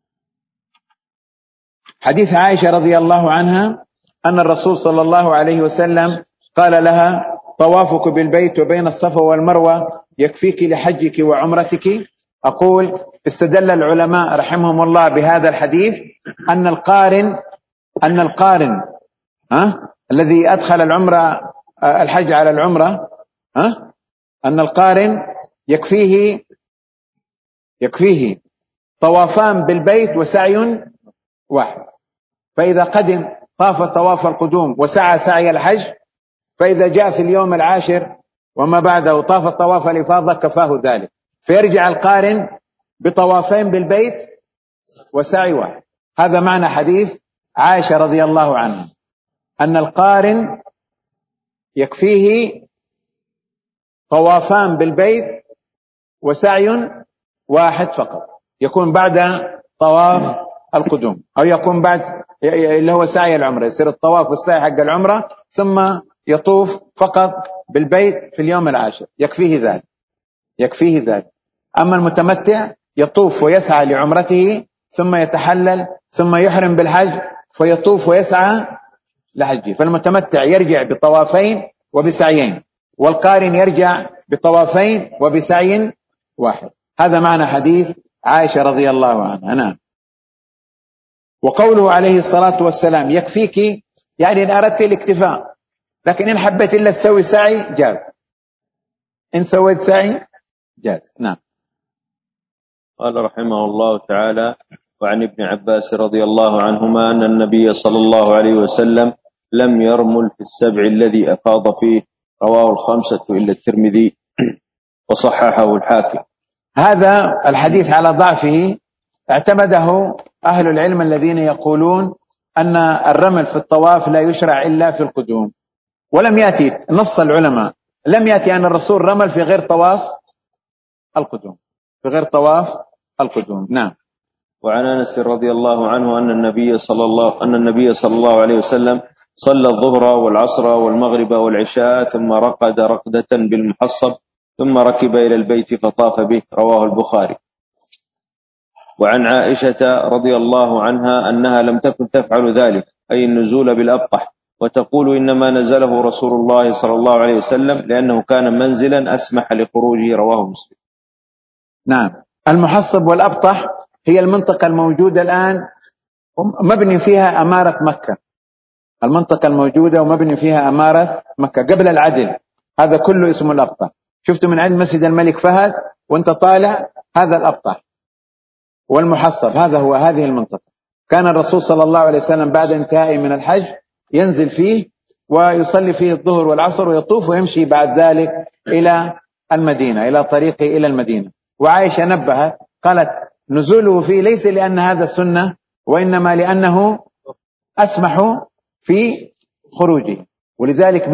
حديث عائشة رضي الله عنها أن الرسول صلى الله عليه وسلم قال لها: طوافك بالبيت وبين الصفا والمروة يكفيك لحجك وعمرتك. أقول: استدل العلماء رحمهم الله بهذا الحديث أن القارن الذي أدخل العمرة الحج على العمرة، أن القارن يكفيه طوافان بالبيت وسعي واحد. فإذا قدم طاف طواف القدوم وسعى سعي الحج، فإذا جاء في اليوم 10 وما بعده طاف طواف الإفاضة كفاه ذلك، فيرجع القارن بطوافين بالبيت وسعي واحد. هذا معنى حديث عائشة رضي الله عنها، أن القارن يكفيه طوافان بالبيت وسعي واحد فقط، يكون بعد طواف القدوم، أو يكون بعد اللي هو سعي العمرة، يصير الطواف والسعي حق العمرة ثم يطوف فقط بالبيت في اليوم 10، يكفيه ذلك. أما المتمتع يطوف ويسعى لعمرته ثم يتحلل ثم يحرم بالحج فيطوف ويسعى لحجه. فالمتمتع يرجع بطوافين وبسعيين، والقارن يرجع بطوافين وبسعي واحد. هذا معنى حديث عائشة رضي الله عنها. نعم. وقوله عليه الصلاة والسلام يكفيك، يعني إن أردت الاكتفاء، لكن إن حبيت إلا تسوي سعي جاز، إن سويت سعي جاز. نعم. قال رحمه الله تعالى: وعن ابن عباس رضي الله عنهما أن النبي صلى الله عليه وسلم لم يرمل في السبع الذي أفاض فيه، رواه الخمسة إلا الترمذي وصححه الحاكم. هذا الحديث على ضعفه اعتمده أهل العلم الذين يقولون أن الرمل في الطواف لا يشرع إلا في القدوم، ولم يأتي نص العلماء، لم يأتي أن الرسول رمل في غير طواف القدوم، نعم. وعن أنس رضي الله عنه أن النبي صلى الله عليه وسلم صلى الظهر والعصر والمغرب والعشاء ثم رقد رقدة بالمحصب ثم ركب إلى البيت فطاف به، رواه البخاري. وعن عائشة رضي الله عنها أنها لم تكن تفعل ذلك، أي النزول بالأبطح، وتقول إنما نزله رسول الله صلى الله عليه وسلم لأنه كان منزلا أسمح لخروجه، رواه مسلم. نعم. المحصب والأبطح هي المنطقة الموجودة الآن مبني فيها أمارة مكة، المنطقة الموجودة ومبني فيها أمارة مكة قبل العدل، هذا كله اسمه الأبطح. شفت من عند مسجد الملك فهد وانت طالع، هذا الأبطح والمحصب، هذه المنطقة. كان الرسول صلى الله عليه وسلم بعد انتهائه من الحج ينزل فيه ويصلي فيه الظهر والعصر ويطوف ويمشي بعد ذلك إلى المدينة، إلى طريقه إلى المدينة. وعائشة نبهت قالت نزوله فيه ليس لأن هذا سنة، وإنما لأنه أسمح في خروجه. ولذلك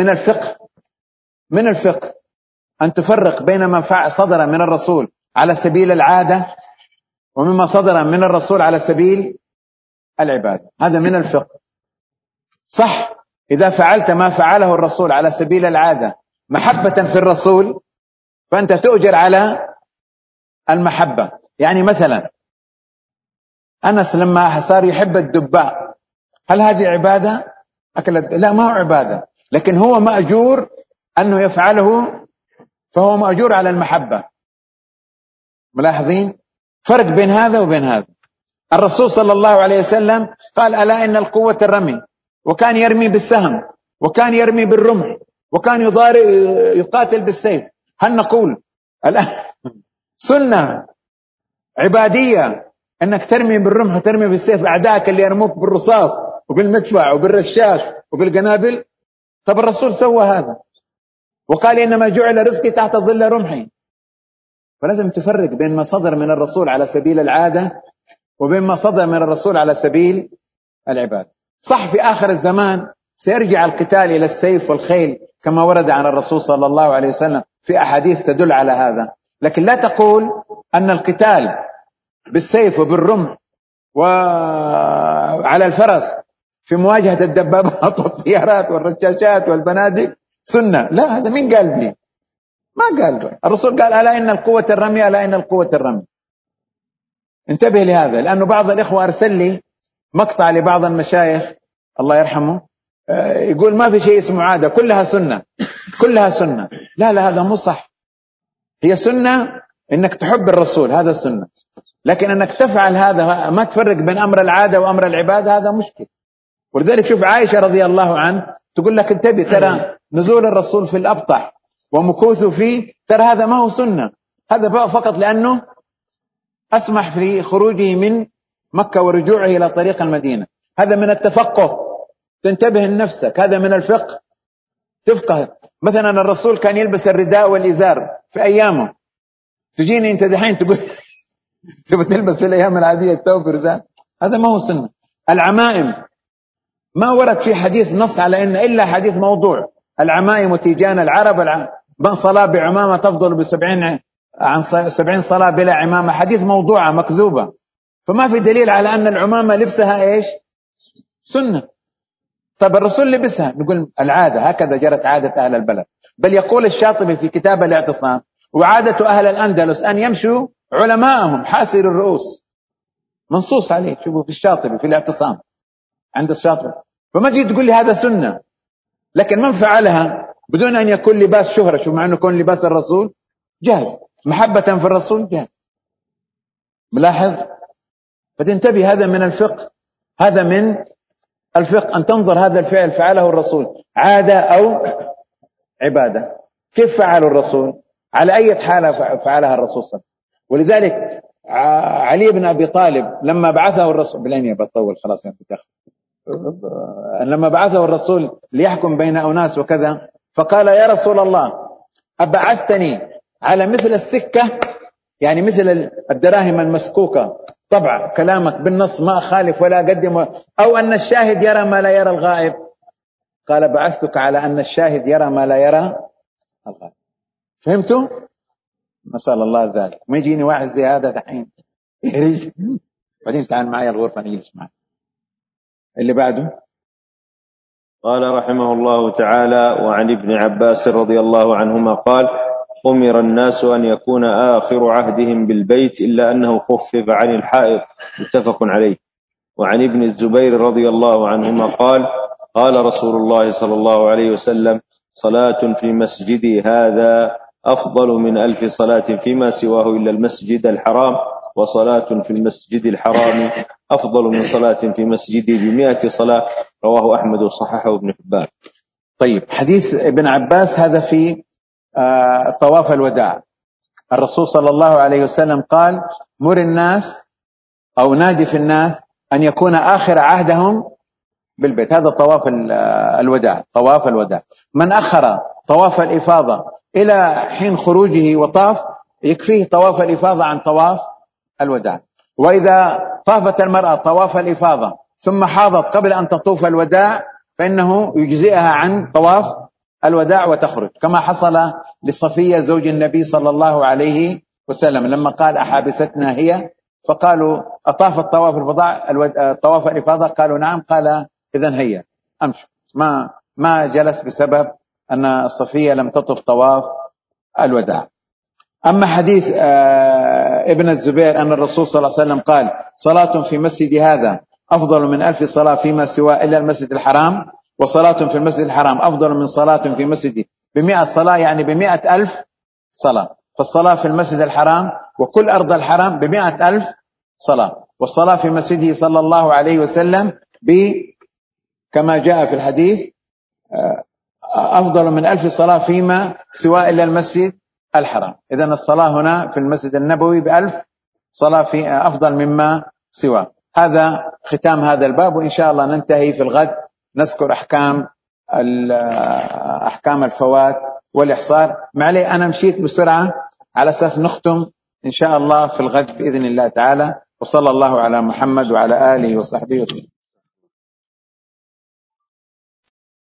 من الفقه أن تفرق بين ما صدر من الرسول على سبيل العادة ومما صدر من الرسول على سبيل العبادة، هذا من الفقه. صح إذا فعلت ما فعله الرسول على سبيل العادة محبة في الرسول فأنت تؤجر على المحبة. يعني مثلا أنس لما صار يحب الدباء، هل هذه عبادة؟ لا، ما هو عبادة، لكن هو مأجور أنه يفعله، فهو مأجور على المحبة. ملاحظين فرق بين هذا وبين هذا؟ الرسول صلى الله عليه وسلم قال ألا إن القوة الرمي، وكان يرمي بالسهم وكان يرمي بالرمح وكان يقاتل بالسيف. هل نقول الآن سنة عبادية أنك ترمي بالرمح وترمي بالسيف أعدائك اللي يرموك بالرصاص وبالمدفع وبالرشاش وبالقنابل؟ طب الرسول سوى هذا وقال إنما جعل رزقي تحت ظل رمحي. فلازم تفرق بين ما صدر من الرسول على سبيل العادة وبين ما صدر من الرسول على سبيل العبادة. صح في آخر الزمان سيرجع القتال إلى السيف والخيل كما ورد عن الرسول صلى الله عليه وسلم في أحاديث تدل على هذا. لكن لا تقول أن القتال بالسيف وبالرمح وعلى الفرس في مواجهة الدبابات والطيارات والرشاشات والبنادق سنة. لا، هذا مين قال لي؟ ما قال. الرسول قال ألا إن القوة الرمي، ألا إن القوة الرمي. انتبه لهذا، لأنه بعض الإخوة أرسل لي مقطع لبعض المشايخ الله يرحمه يقول ما في شيء اسمه عادة، كلها سنة، كلها سنة. لا لا، هذا مو صح. هي سنة إنك تحب الرسول، هذا سنة، لكن أنك تفعل هذا ما تفرق بين أمر العادة وأمر العبادة، هذا مشكل. ولذلك شوف عائشة رضي الله عنها تقول لك انتبه، ترى نزول الرسول في الأبطح ومكوثه فيه ترى هذا ما هو سنة، هذا فقط لأنه أسمح في خروجه من مكة ورجوعه إلى طريق المدينة. هذا من التفقه، تنتبه لنفسك، هذا من الفقه، تفقه. مثلا الرسول كان يلبس الرداء والإزار في أيامه، تجيني أنت دحين تقول تبغى تلبس في الأيام العادية الثوب والرداء، هذا ما هو سنة. العمائم ما ورد في حديث نص على إن إلا حديث موضوع. العمائم وتيجان العرب من صلاة بعمامة تفضل ب70 عن 70 صلاة بلا عمامة، حديث موضوعة مكذوبة. فما في دليل على أن العمامة لبسها إيش؟ سنة. طب الرسول لبسها، نقول العادة، هكذا جرت عادة أهل البلد. بل يقول الشاطبي في كتاب الاعتصام وعادة أهل الأندلس أن يمشوا علماءهم حاسر الرؤوس، منصوص عليه. شوفوا في الشاطبي في الاعتصام عند الشاطبي. فما تجي تقول لي هذا سنة، لكن من فعلها بدون أن يكون لباس شهرة، شوف مع أنه يكون لباس الرسول جاهز، محبة في الرسول جاهز، ملاحظ. فتنتبه، هذا من الفقه، هذا من الفقه أن تنظر هذا الفعل فعله الرسول عادة أو عبادة. كيف فعل الرسول؟ على أي حالة فعلها الرسول صلى الله عليه وسلم؟ ولذلك علي بن أبي طالب لما بعثه الرسول، بلاني بطول خلاص، لما بعثه الرسول ليحكم بين أناس وكذا، فقال يا رسول الله أبعثتني على مثل السكة، يعني مثل الدراهم المسكوكة، طبعا كلامك بالنص ما أخالف ولا أقدم، أو أن الشاهد يرى ما لا يرى الغائب؟ قال بعثتك على أن الشاهد يرى ما لا يرى الغائب. فهمتوا؟ نسأل الله ذلك. ما يجيني واحد زي هذا دحين بعدين تعال معي الغرفة نجلس معي. اللي بعده قال رحمه الله تعالى: وعن ابن عباس رضي الله عنهما قال: أمر الناس أن يكون آخر عهدهم بالبيت إلا أنه خفف عن الحائط، متفق عليه. وعن ابن الزبير رضي الله عنهما قال: قال رسول الله صلى الله عليه وسلم: صلاة في مسجدي هذا أفضل من 1000 صلاة فيما سواه إلا المسجد الحرام، وصلاة في المسجد الحرام أفضل من صلاة في مسجدي ب100 صلاة. رواه أحمد وصححه ابن حبان. طيب، حديث ابن عباس هذا في طواف الوداع. الرسول صلى الله عليه وسلم قال: مر الناس أو نادي في الناس أن يكون آخر عهدهم بالبيت. هذا طواف الوداع، طواف الوداع. من أخر طواف الإفاضة إلى حين خروجه وطاف يكفيه طواف الإفاضة عن طواف الوداع. وإذا طافت المرأة طواف الإفاضة ثم حاضت قبل أن تطوف الوداع فإنه يجزئها عن طواف الوداع وتخرج، كما حصل لصفية زوج النبي صلى الله عليه وسلم لما قال: أحابستنا هي؟ فقالوا: أطافت طواف الإفاضة؟ قالوا: نعم. قال: إذن هي أمشي. ما جلس بسبب أن صفية لم تطف طواف الوداع. أما حديث ابن الزبير أن الرسول صلى الله عليه وسلم قال: صلاة في مسجد هذا أفضل من 1000 صلاة فيما سواه إلا المسجد الحرام، وصلاة في المسجد الحرام أفضل من صلاة في مسجدي ب100 صلاة، يعني ب100,000 صلاة. فالصلاة في المسجد الحرام وكل أرض الحرام ب100,000 صلاة، والصلاة في مسجده صلى الله عليه وسلم كما جاء في الحديث أفضل من 1000 صلاة فيما سواه إلا المسجد الحرام. إذن الصلاة هنا في المسجد النبوي ب1000 صلاة في أفضل مما سواه. هذا ختام هذا الباب، وإن شاء الله ننتهي في الغد نذكر أحكام الفوات والإحصار. معلي أنا مشيت بسرعة على أساس نختم إن شاء الله في الغد بإذن الله تعالى. وصلى الله على محمد وعلى آله وصحبه وسلم.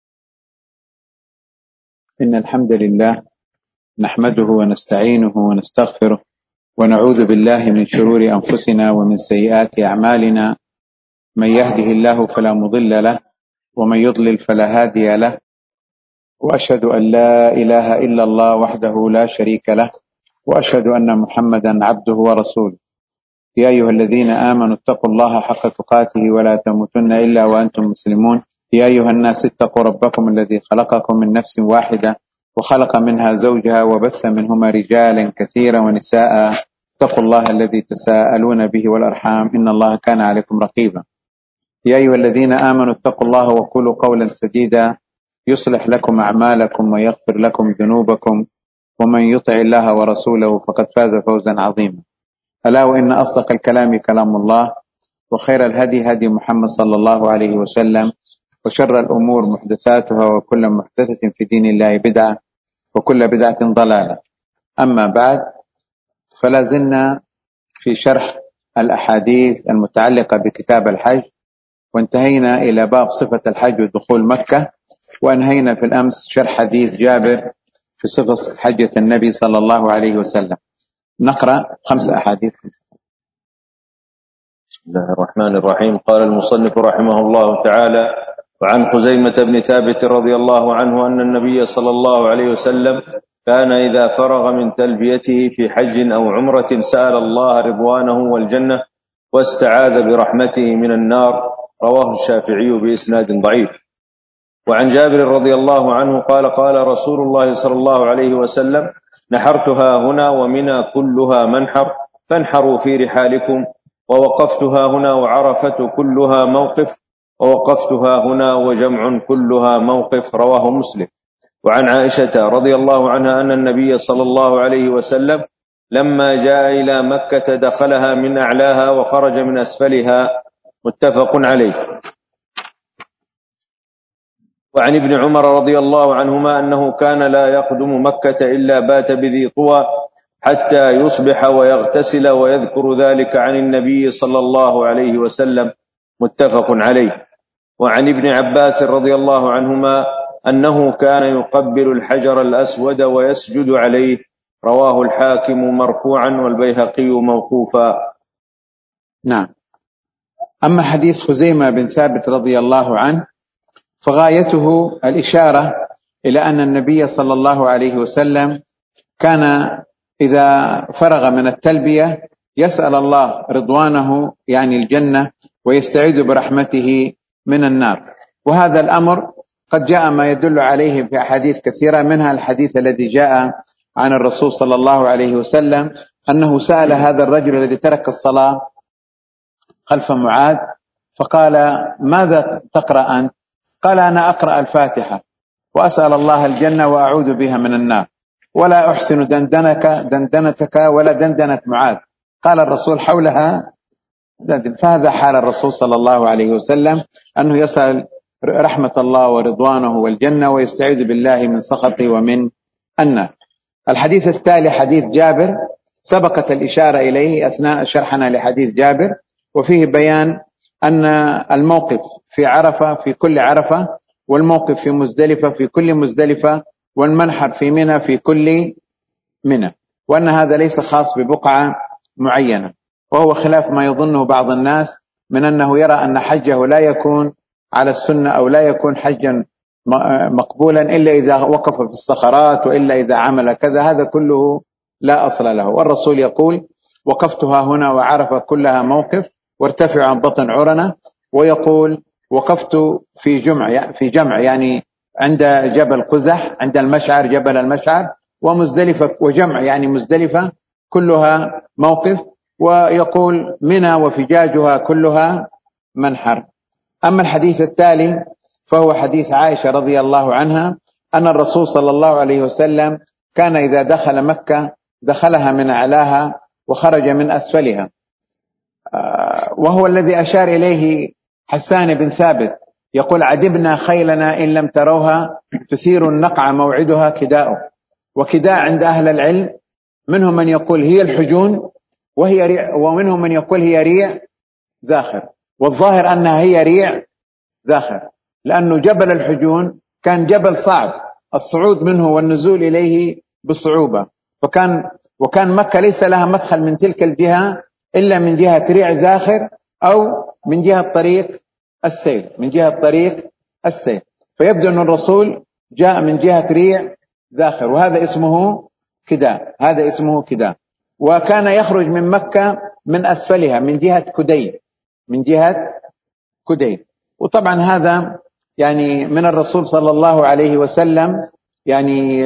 إن الحمد لله نحمده ونستعينه ونستغفره ونعوذ بالله من شرور أنفسنا ومن سيئات أعمالنا. من يهده الله فلا مضل له ومن يضلل فلا هادي له، وأشهد أن لا إله إلا الله وحده لا شريك له، وأشهد أن محمدا عبده ورسوله. يا أيها الذين آمنوا اتقوا الله حق تقاته ولا تموتن إلا وأنتم مسلمون. يا أيها الناس اتقوا ربكم الذي خلقكم من نفس واحدة وخلق منها زوجها وبث منهما رجالا كثيرا ونساء. اتقوا الله الذي تساءلون به والأرحام إن الله كان عليكم رقيبا. يا أيها الذين آمنوا اتقوا الله وقولوا قولا سديدا يصلح لكم أعمالكم ويغفر لكم ذنوبكم، ومن يطع الله ورسوله فقد فاز فوزا عظيما. ألا وإن أصدق الكلام كلام الله، وخير الهدي هدي محمد صلى الله عليه وسلم، وشر الأمور محدثاتها، وكل محدثة في دين الله بدعة، وكل بدعة ضلالة. أما بعد، فلا زلنا في شرح الأحاديث المتعلقة بكتاب الحج، وانتهينا إلى باب صفة الحج ودخول مكة، وانهينا في الأمس شرح حديث جابر في صفة حجة النبي صلى الله عليه وسلم. نقرأ 5 أحاديث. بسم الله الرحمن الرحيم. قال المصنف رحمه الله تعالى: وعن خزيمة بن ثابت رضي الله عنه أن النبي صلى الله عليه وسلم كان إذا فرغ من تلبيته في حج أو عمرة سأل الله رضوانه والجنة واستعاذ برحمته من النار. رواه الشافعي بإسناد ضعيف. وعن جابر رضي الله عنه قال: قال رسول الله صلى الله عليه وسلم: نحرتها هنا ومنى كلها منحر، فانحروا في رحالكم. ووقفتها هنا وعرفة كلها موقف، ووقفتها هنا وجمع كلها موقف. رواه مسلم. وعن عائشة رضي الله عنها أن النبي صلى الله عليه وسلم لما جاء إلى مكة دخلها من أعلاها وخرج من أسفلها. متفق عليه. وعن ابن عمر رضي الله عنهما أنه كان لا يقدم مكة إلا بات بذي طوى حتى يصبح ويغتسل، ويذكر ذلك عن النبي صلى الله عليه وسلم. متفق عليه. وعن ابن عباس رضي الله عنهما أنه كان يقبل الحجر الأسود ويسجد عليه. رواه الحاكم مرفوعا والبيهقي موقوفا. نعم. أما حديث خزيمة بن ثابت رضي الله عنه فغايته الإشارة إلى أن النبي صلى الله عليه وسلم كان إذا فرغ من التلبية يسأل الله رضوانه يعني الجنة، ويستعيذ برحمته من النار. وهذا الأمر قد جاء ما يدل عليه في أحاديث كثيرة، منها الحديث الذي جاء عن الرسول صلى الله عليه وسلم أنه سأل هذا الرجل الذي ترك الصلاة خلف معاذ فقال: ماذا تقرأ أنت؟ قال: أنا أقرأ الفاتحة وأسأل الله الجنة وأعوذ بها من النار، ولا أحسن دندنتك ولا دندنة معاذ. قال الرسول: حولها. فهذا حال الرسول صلى الله عليه وسلم، أنه يسأل رحمة الله ورضوانه والجنة، ويستعيذ بالله من سخطه ومن النار. الحديث التالي حديث جابر، سبقت الإشارة إليه أثناء شرحنا لحديث جابر، وفيه بيان أن الموقف في عرفة في كل عرفة، والموقف في مزدلفة في كل مزدلفة، والمنحر في منى في كل منى، وأن هذا ليس خاص ببقعة معينة، وهو خلاف ما يظنه بعض الناس من أنه يرى أن حجه لا يكون على السنة أو لا يكون حجا مقبولا إلا إذا وقف في الصخرات، وإلا إذا عمل كذا. هذا كله لا أصل له. والرسول يقول: وقفتها هنا وعرف كلها موقف، وارتفع عن بطن عرنة. ويقول: وقفت في جمع يعني عند جبل قزح، عند المشعر، جبل المشعر، ومزدلفة، وجمع يعني مزدلفة كلها موقف. ويقول: منى وفجاجها كلها منحر. أما الحديث التالي فهو حديث عائشة رضي الله عنها أن الرسول صلى الله عليه وسلم كان إذا دخل مكة دخلها من أعلاها وخرج من أسفلها، وهو الذي أشار إليه حسان بن ثابت، يقول: عدبنا خيلنا إن لم تروها تثير النقع موعدها كداء. وكداء عند أهل العلم منهم من يقول هي الحجون وهي ريع، ومنهم من يقول هي ريع ذاخر، والظاهر أنها هي ريع ذاخر، لأنه جبل الحجون كان جبل صعب الصعود منه والنزول إليه بصعوبة. وكان مكة ليس لها مدخل من تلك الجهة إلا من جهة ريع ذاخر أو من جهة طريق السيل، فيبدو أن الرسول جاء من جهة ريع ذاخر، وهذا اسمه كداء. وكان يخرج من مكة من أسفلها من جهة كدي. وطبعا هذا يعني من الرسول صلى الله عليه وسلم، يعني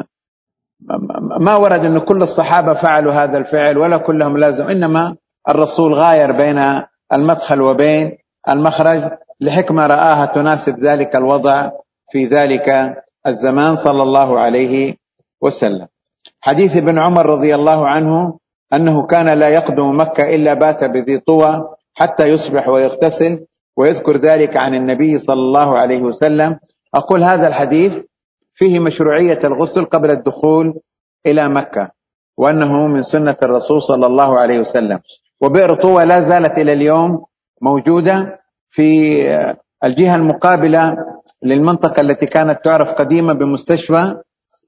ما ورد أن كل الصحابة فعلوا هذا الفعل ولا كلهم لازم، إنما الرسول غاير بين المدخل وبين المخرج لحكمة رآها تناسب ذلك الوضع في ذلك الزمان صلى الله عليه وسلم. حديث ابن عمر رضي الله عنه أنه كان لا يقدم مكة إلا بات بذي طوى حتى يصبح ويغتسل، ويذكر ذلك عن النبي صلى الله عليه وسلم. أقول هذا الحديث فيه مشروعية الغسل قبل الدخول إلى مكة، وأنه من سنة الرسول صلى الله عليه وسلم. وبئر طوى لا زالت إلى اليوم موجودة في الجهة المقابلة للمنطقة التي كانت تعرف قديما بمستشفى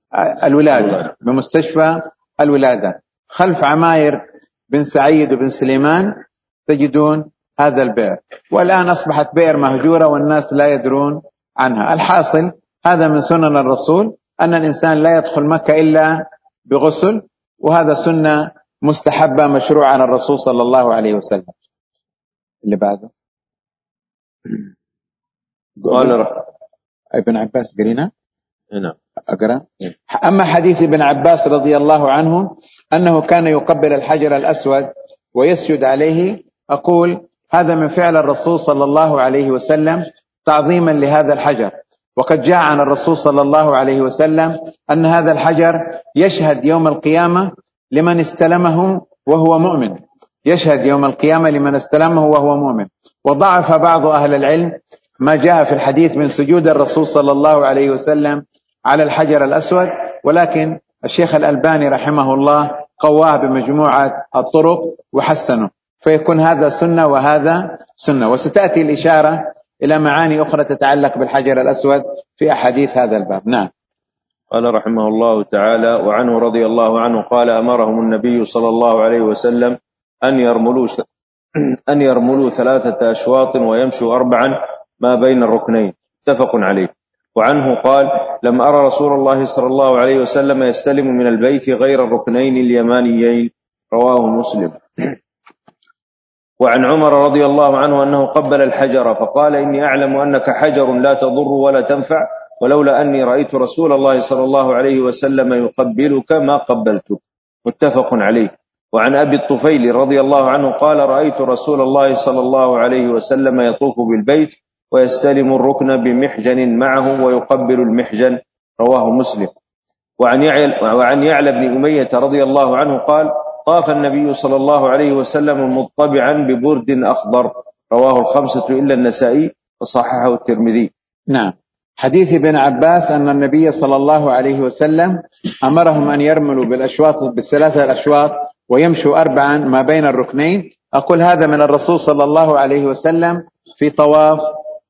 الولادة خلف عماير بن سعيد وبن سليمان تجدون هذا البئر، والآن أصبحت بئر مهجورة والناس لا يدرون عنها. الحاصل هذا من سنن الرسول أن الإنسان لا يدخل مكة إلا بغسل، وهذا سنة مستحبة مشروعة عن الرسول صلى الله عليه وسلم. اللي بعده قال ابن عباس قرينا هنا أقرأ. أما حديث ابن عباس رضي الله عنه أنه كان يقبل الحجر الأسود ويسجد عليه، أقول هذا من فعل الرسول صلى الله عليه وسلم تعظيما لهذا الحجر. وقد جاء عن الرسول صلى الله عليه وسلم أن هذا الحجر يشهد يوم القيامة لمن استلمه وهو مؤمن. وضعف بعض أهل العلم ما جاء في الحديث من سجود الرسول صلى الله عليه وسلم على الحجر الأسود، ولكن الشيخ الألباني رحمه الله قواه بمجموعة الطرق وحسنه، فيكون هذا سنة وهذا سنة. وستأتي الإشارة إلى معاني أخرى تتعلق بالحجر الأسود في أحاديث هذا الباب. نعم. قال رحمه الله تعالى: وعنه رضي الله عنه قال: أمرهم النبي صلى الله عليه وسلم أن يرملوا 3 أشواط ويمشوا 4 ما بين الركنين، متفق عليه. وعنه قال: لم أرى رسول الله صلى الله عليه وسلم يستلم من البيت غير الركنين اليمانيين، رواه مسلم. وعن عمر رضي الله عنه أنه قبل الحجر فقال: إني أعلم أنك حجر لا تضر ولا تنفع، ولولا أني رأيت رسول الله صلى الله عليه وسلم يقبلك ما قبلتك، متفق عليه. وعن أبي الطفيل رضي الله عنه قال: رأيت رسول الله صلى الله عليه وسلم يطوف بالبيت ويستلم الركن بمحجن معه ويقبل المحجن، رواه مسلم. وعن يعلى بن أمية رضي الله عنه قال: طاف النبي صلى الله عليه وسلم مضطبعا ببرد أخضر، رواه 5 إلا النسائي وصححه الترمذي. نعم. حديث ابن عباس أن النبي صلى الله عليه وسلم أمرهم أن يرملوا ب3 الأشواط ويمشوا 4 ما بين الركنين. أقول هذا من الرسول صلى الله عليه وسلم في طواف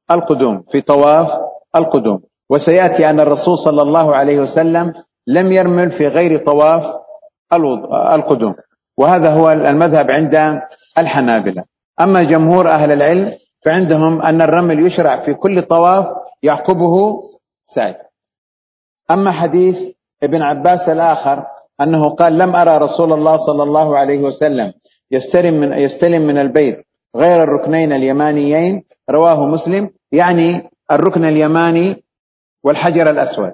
القدوم. وسيأتي أن الرسول صلى الله عليه وسلم لم يرمل في غير طواف القدوم، وهذا هو المذهب عند الحنابلة. أما جمهور أهل العلم فعندهم أن الرمل يشرع في كل طواف يعقبه سعي. أما حديث ابن عباس الآخر أنه قال: لم أرى رسول الله صلى الله عليه وسلم يستلم من البيت غير الركنين اليمانيين، رواه مسلم، يعني الركن اليماني والحجر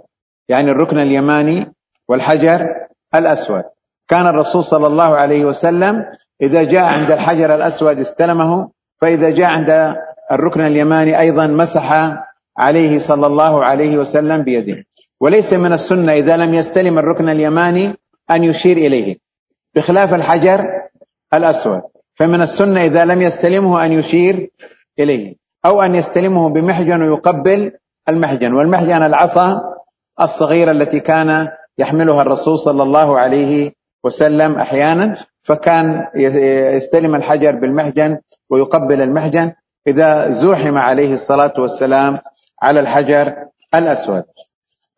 الأسود. كان الرسول صلى الله عليه وسلم إذا جاء عند الحجر الأسود استلمه، فإذا جاء عند الركن اليماني أيضا مسح عليه صلى الله عليه وسلم بيده. وليس من السنة إذا لم يستلم الركن اليماني أن يشير إليه، بخلاف الحجر الأسود، فمن السنة إذا لم يستلمه أن يشير إليه، أو أن يستلمه بمحجن ويقبل المحجن. والمحجن العصا الصغيرة التي كان يحملها الرسول صلى الله عليه وسلم أحيانا، فكان يستلم الحجر بالمحجن ويقبل المحجن إذا زوحم عليه الصلاة والسلام على الحجر الأسود.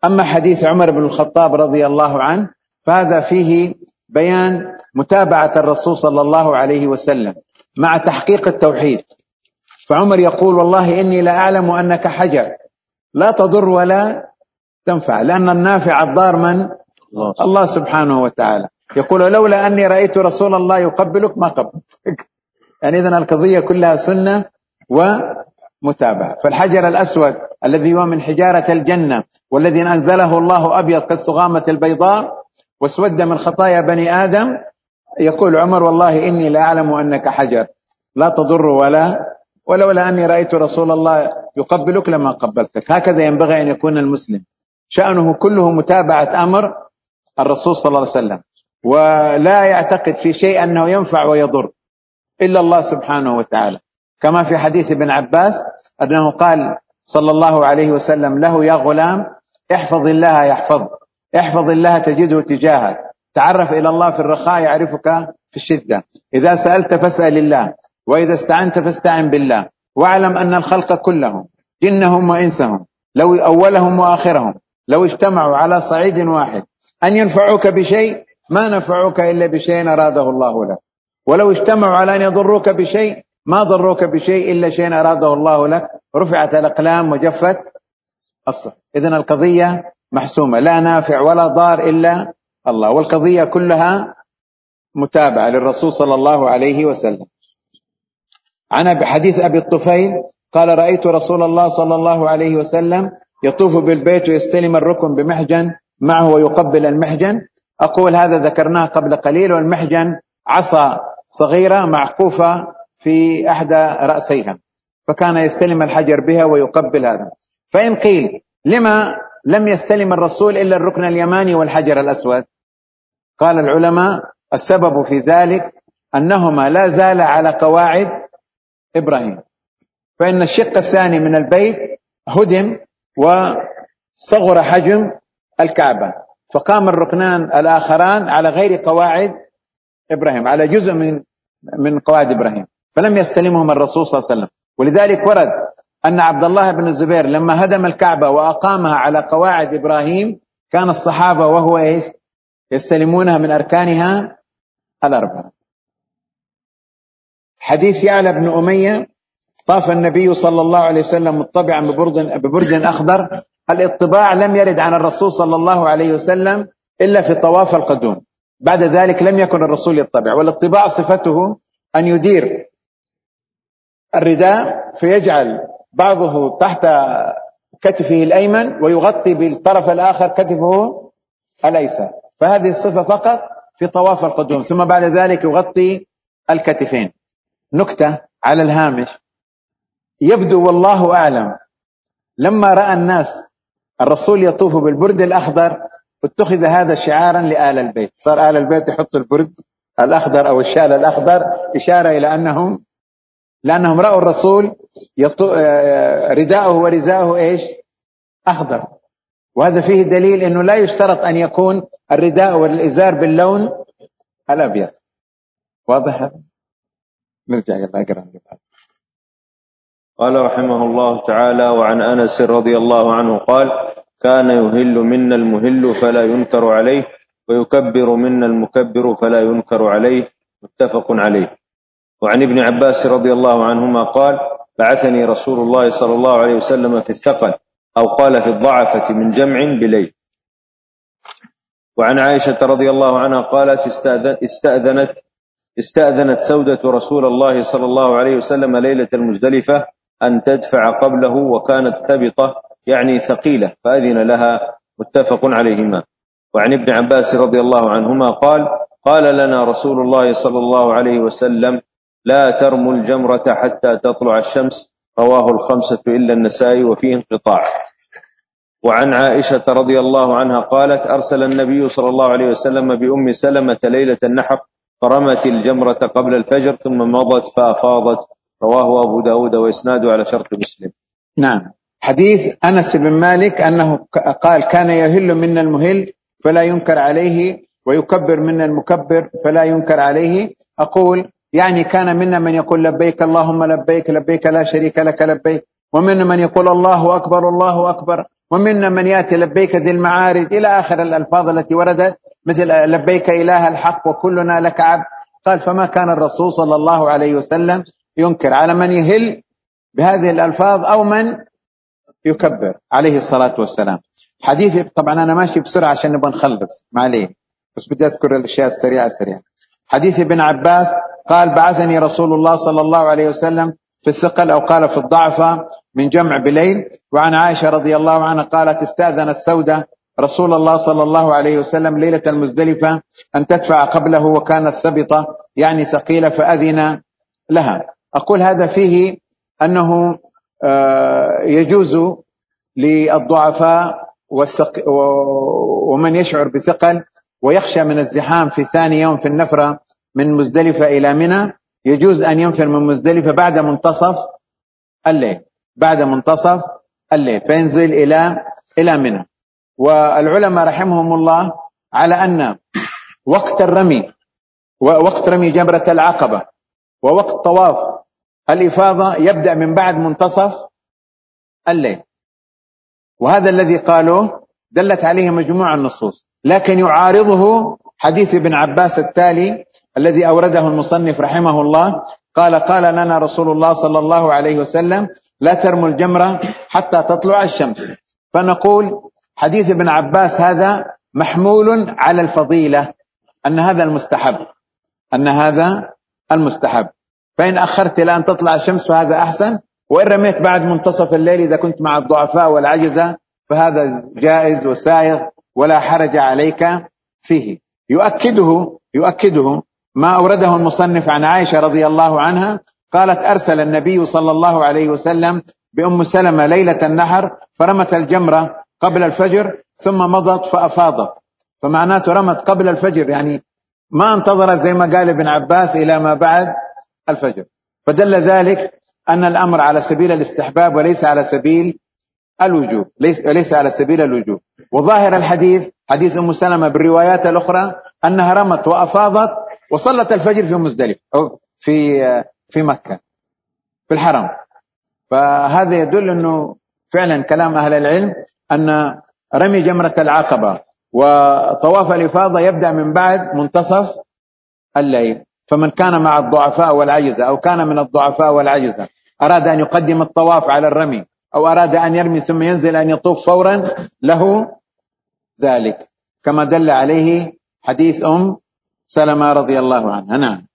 أما حديث عمر بن الخطاب رضي الله عنه فهذا فيه بيان متابعة الرسول صلى الله عليه وسلم مع تحقيق التوحيد. فعمر يقول والله إني لا أعلم أنك حجر لا تضر ولا تنفع، لأن النافع الضار من؟ الله سبحانه وتعالى. يقول لولا أني رأيت رسول الله يقبلك ما قبلتك. يعني إذن القضية كلها سنة ومتابعة. فالحجر الأسود الذي هو من حجارة الجنة والذي أنزله الله أبيض كالصغامة البيضاء واسود من خطايا بني آدم، يقول عمر والله إني لا أعلم أنك حجر لا تضر ولولا أني رأيت رسول الله يقبلك لما قبلتك. هكذا ينبغي أن يكون المسلم، شأنه كله متابعة أمر الرسول صلى الله عليه وسلم، ولا يعتقد في شيء أنه ينفع ويضر إلا الله سبحانه وتعالى. كما في حديث ابن عباس أنه قال صلى الله عليه وسلم له: يا غلام احفظ الله يحفظك، احفظ الله تجده تجاهك، تعرف إلى الله في الرخاء يعرفك في الشدة، إذا سألت فاسأل الله، وإذا استعنت فاستعن بالله، واعلم أن الخلق كلهم جنهم وإنسهم لو أولهم وآخرهم لو اجتمعوا على صعيد واحد أن ينفعوك بشيء ما نفعوك إلا بشيء أراده الله لك، ولو اجتمعوا على أن يضروك بشيء ما ضروك بشيء إلا شيء أراده الله لك، رفعت الأقلام وجفت الصحف. إذن القضية محسومة، لا نافع ولا ضار إلا الله، والقضية كلها متابعة للرسول صلى الله عليه وسلم. عن حديث أبي الطفيل قال: رأيت رسول الله صلى الله عليه وسلم يطوف بالبيت ويستلم الركن بمحجن معه ويقبل المحجن. أقول هذا ذكرناه قبل قليل، والمحجن عصا صغيرة معقوفة في أحدى رأسيها، فكان يستلم الحجر بها ويقبل هذا. فإن قيل لما لم يستلم الرسول إلا الركن اليماني والحجر الأسود؟ قال العلماء السبب في ذلك أنهما لا زال على قواعد إبراهيم، فإن الشق الثاني من البيت هدم وصغر حجم الكعبة، فقام الركنان الآخران على غير قواعد إبراهيم، على جزء من قواعد إبراهيم، فلم يستلمهم الرسول صلى الله عليه وسلم. ولذلك ورد أن عبد الله بن الزبير لما هدم الكعبة وأقامها على قواعد إبراهيم كان الصحابة وهو يستلمونها من أركانها الأربعة. حديث يعلى بن أمية: طاف النبي صلى الله عليه وسلم مطبعا ببرج أخضر. الاطباع لم يرد عن الرسول صلى الله عليه وسلم إلا في طواف القدوم، بعد ذلك لم يكن الرسول يطبع. والاطباع صفته أن يدير الرداء فيجعل بعضه تحت كتفه الأيمن ويغطي بالطرف الآخر كتفه الأيسر، فهذه الصفة فقط في طواف القدوم، ثم بعد ذلك يغطي الكتفين. نكتة على الهامش: يبدو والله أعلم لما رأى الناس الرسول يطوف بالبرد الأخضر اتخذ هذا شعارا لآل البيت، صار آل البيت يحط البرد الأخضر أو الشال الأخضر إشارة إلى لأنهم رأوا الرسول رداءه ورزاؤه أخضر، وهذا فيه دليل أنه لا يشترط أن يكون الرداء والإزار باللون الأبيض. واضح هذا؟ نرجع يلا أقرأ. قال رحمه الله تعالى: وعن أنس رضي الله عنه قال: كان يهل منا المهل فلا ينكر عليه، ويكبر منا المكبر فلا ينكر عليه، متفق عليه. وعن ابن عباس رضي الله عنهما قال: بعثني رسول الله صلى الله عليه وسلم في الثقل، أو قال في الضعفة من جمع بليل. وعن عائشة رضي الله عنها قالت: استأذنت سودة رسول الله صلى الله عليه وسلم ليلة المزدلفة أن تدفع قبله، وكانت ثبطة يعني ثقيلة، فأذن لها، متفق عليهما. وعن ابن عباس رضي الله عنهما قال لنا رسول الله صلى الله عليه وسلم: لا ترموا الجمرة حتى تطلع الشمس، رواه الخمسة إلا النسائي، وفيه انقطاع. وعن عائشة رضي الله عنها قالت: أرسل النبي صلى الله عليه وسلم بأم سلمة ليلة النحر فرمت الجمرة قبل الفجر ثم مضت فأفاضت، رواه أبو داود وإسناده على شرط مسلم. نعم. حديث أنس بن مالك أنه قال: كان يهل منا المهل فلا ينكر عليه، ويكبر منا المكبر فلا ينكر عليه. أقول يعني كان منا من يقول لبيك اللهم لبيك، لبيك لا شريك لك لبيك، ومن من يقول الله أكبر الله أكبر، ومنا من يأتي لبيك ذي المعارج إلى آخر الألفاظ التي وردت، مثل لبيك إله الحق وكلنا لك عبد. قال: فما كان الرسول صلى الله عليه وسلم ينكر على من يهل بهذه الألفاظ أو من يكبر عليه الصلاة والسلام. حديث، طبعا أنا ماشي بسرعة عشان نبغى نخلص، ما عليه، بس بدي أذكر الأشياء السريعة. حديث ابن عباس قال: بعثني رسول الله صلى الله عليه وسلم في الثقل، أو قال في الضعفة، من جمع بليل. وعن عائشة رضي الله عنها قالت: استأذن السودة رسول الله صلى الله عليه وسلم ليلة المزدلفة أن تدفع قبله، وكانت ثبطة يعني ثقيلة، فأذن لها. أقول هذا فيه أنه يجوز للضعفاء ومن يشعر بثقل ويخشى من الزحام في ثاني يوم في النفرة من مزدلفة إلى منى، يجوز أن ينفر من مزدلفة بعد منتصف الليل فينزل إلى منى. والعلماء رحمهم الله على أن وقت رمي جمرة العقبة ووقت طواف الإفاضة يبدأ من بعد منتصف الليل، وهذا الذي قالوه دلت عليه مجموعة النصوص. لكن يعارضه حديث ابن عباس التالي الذي أورده المصنف رحمه الله، قال لنا رسول الله صلى الله عليه وسلم: لا ترموا الجمرة حتى تطلع الشمس. فنقول حديث ابن عباس هذا محمول على الفضيلة، أن هذا المستحب، فإن أخرت إلى أن تطلع الشمس فهذا أحسن، وإن رميت بعد منتصف الليل إذا كنت مع الضعفاء والعجزة فهذا جائز وسائغ ولا حرج عليك فيه. يؤكده ما أورده المصنف عن عائشة رضي الله عنها قالت: أرسل النبي صلى الله عليه وسلم بأم سلمة ليلة النحر فرمت الجمرة قبل الفجر ثم مضت فأفاضت. فمعناته رمت قبل الفجر، يعني ما انتظرت زي ما قال ابن عباس إلى ما بعد الفجر. فدل ذلك أن الأمر على سبيل الاستحباب وليس على سبيل الوجوب. وظاهر الحديث حديث أم سلمة بالروايات الأخرى أنها رمت وأفاضت وصلت الفجر في مزدلفة أو في مكة في الحرم. فهذا يدل أنه فعلا كلام أهل العلم أن رمي جمرة العقبة وطواف الإفاضة يبدأ من بعد منتصف الليل. فمن كان مع الضعفاء والعجزة أو كان من الضعفاء والعجزة أراد أن يقدم الطواف على الرمي، أو أراد أن يرمي ثم ينزل أن يطوف فورا، له ذلك، كما دل عليه حديث أم سلمة رضي الله عنها. نعم.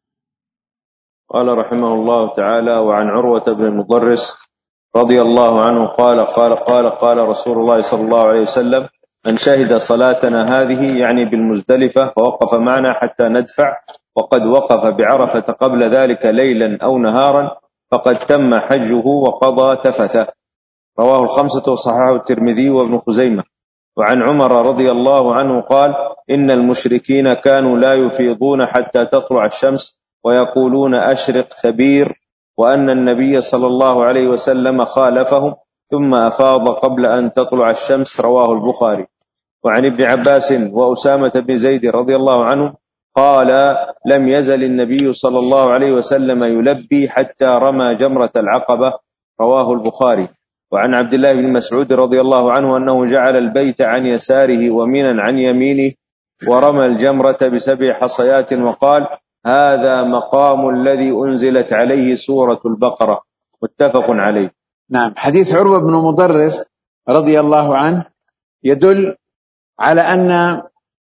قال رحمه الله تعالى: وعن عروة بن المضرس رضي الله عنه قال رسول الله صلى الله عليه وسلم: من شهد صلاتنا هذه، يعني بالمزدلفة، فوقف معنا حتى ندفع، وقد وقف بعرفة قبل ذلك ليلا أو نهارا، فقد تم حجه وقضى تفثه. رواه الخمسة وصححه الترمذي وابن خزيمة. وعن عمر رضي الله عنه قال: إن المشركين كانوا لا يفيضون حتى تطلع الشمس، ويقولون أشرق ثبير، وأن النبي صلى الله عليه وسلم خالفهم ثم أفاض قبل أن تطلع الشمس. رواه البخاري. وعن ابن عباس وأسامة بن زيد رضي الله عنه قال: لم يزل النبي صلى الله عليه وسلم يلبي حتى رمى جمرة العقبة. رواه البخاري. وعن عبد الله بن مسعود رضي الله عنه أنه جعل البيت عن يساره ومنا عن يمينه، ورمى الجمرة ب7 حصيات، وقال: هذا مقام الذي أنزلت عليه سورة البقرة. متفق عليه. نعم. حديث عروة بن مضرس رضي الله عنه يدل على أن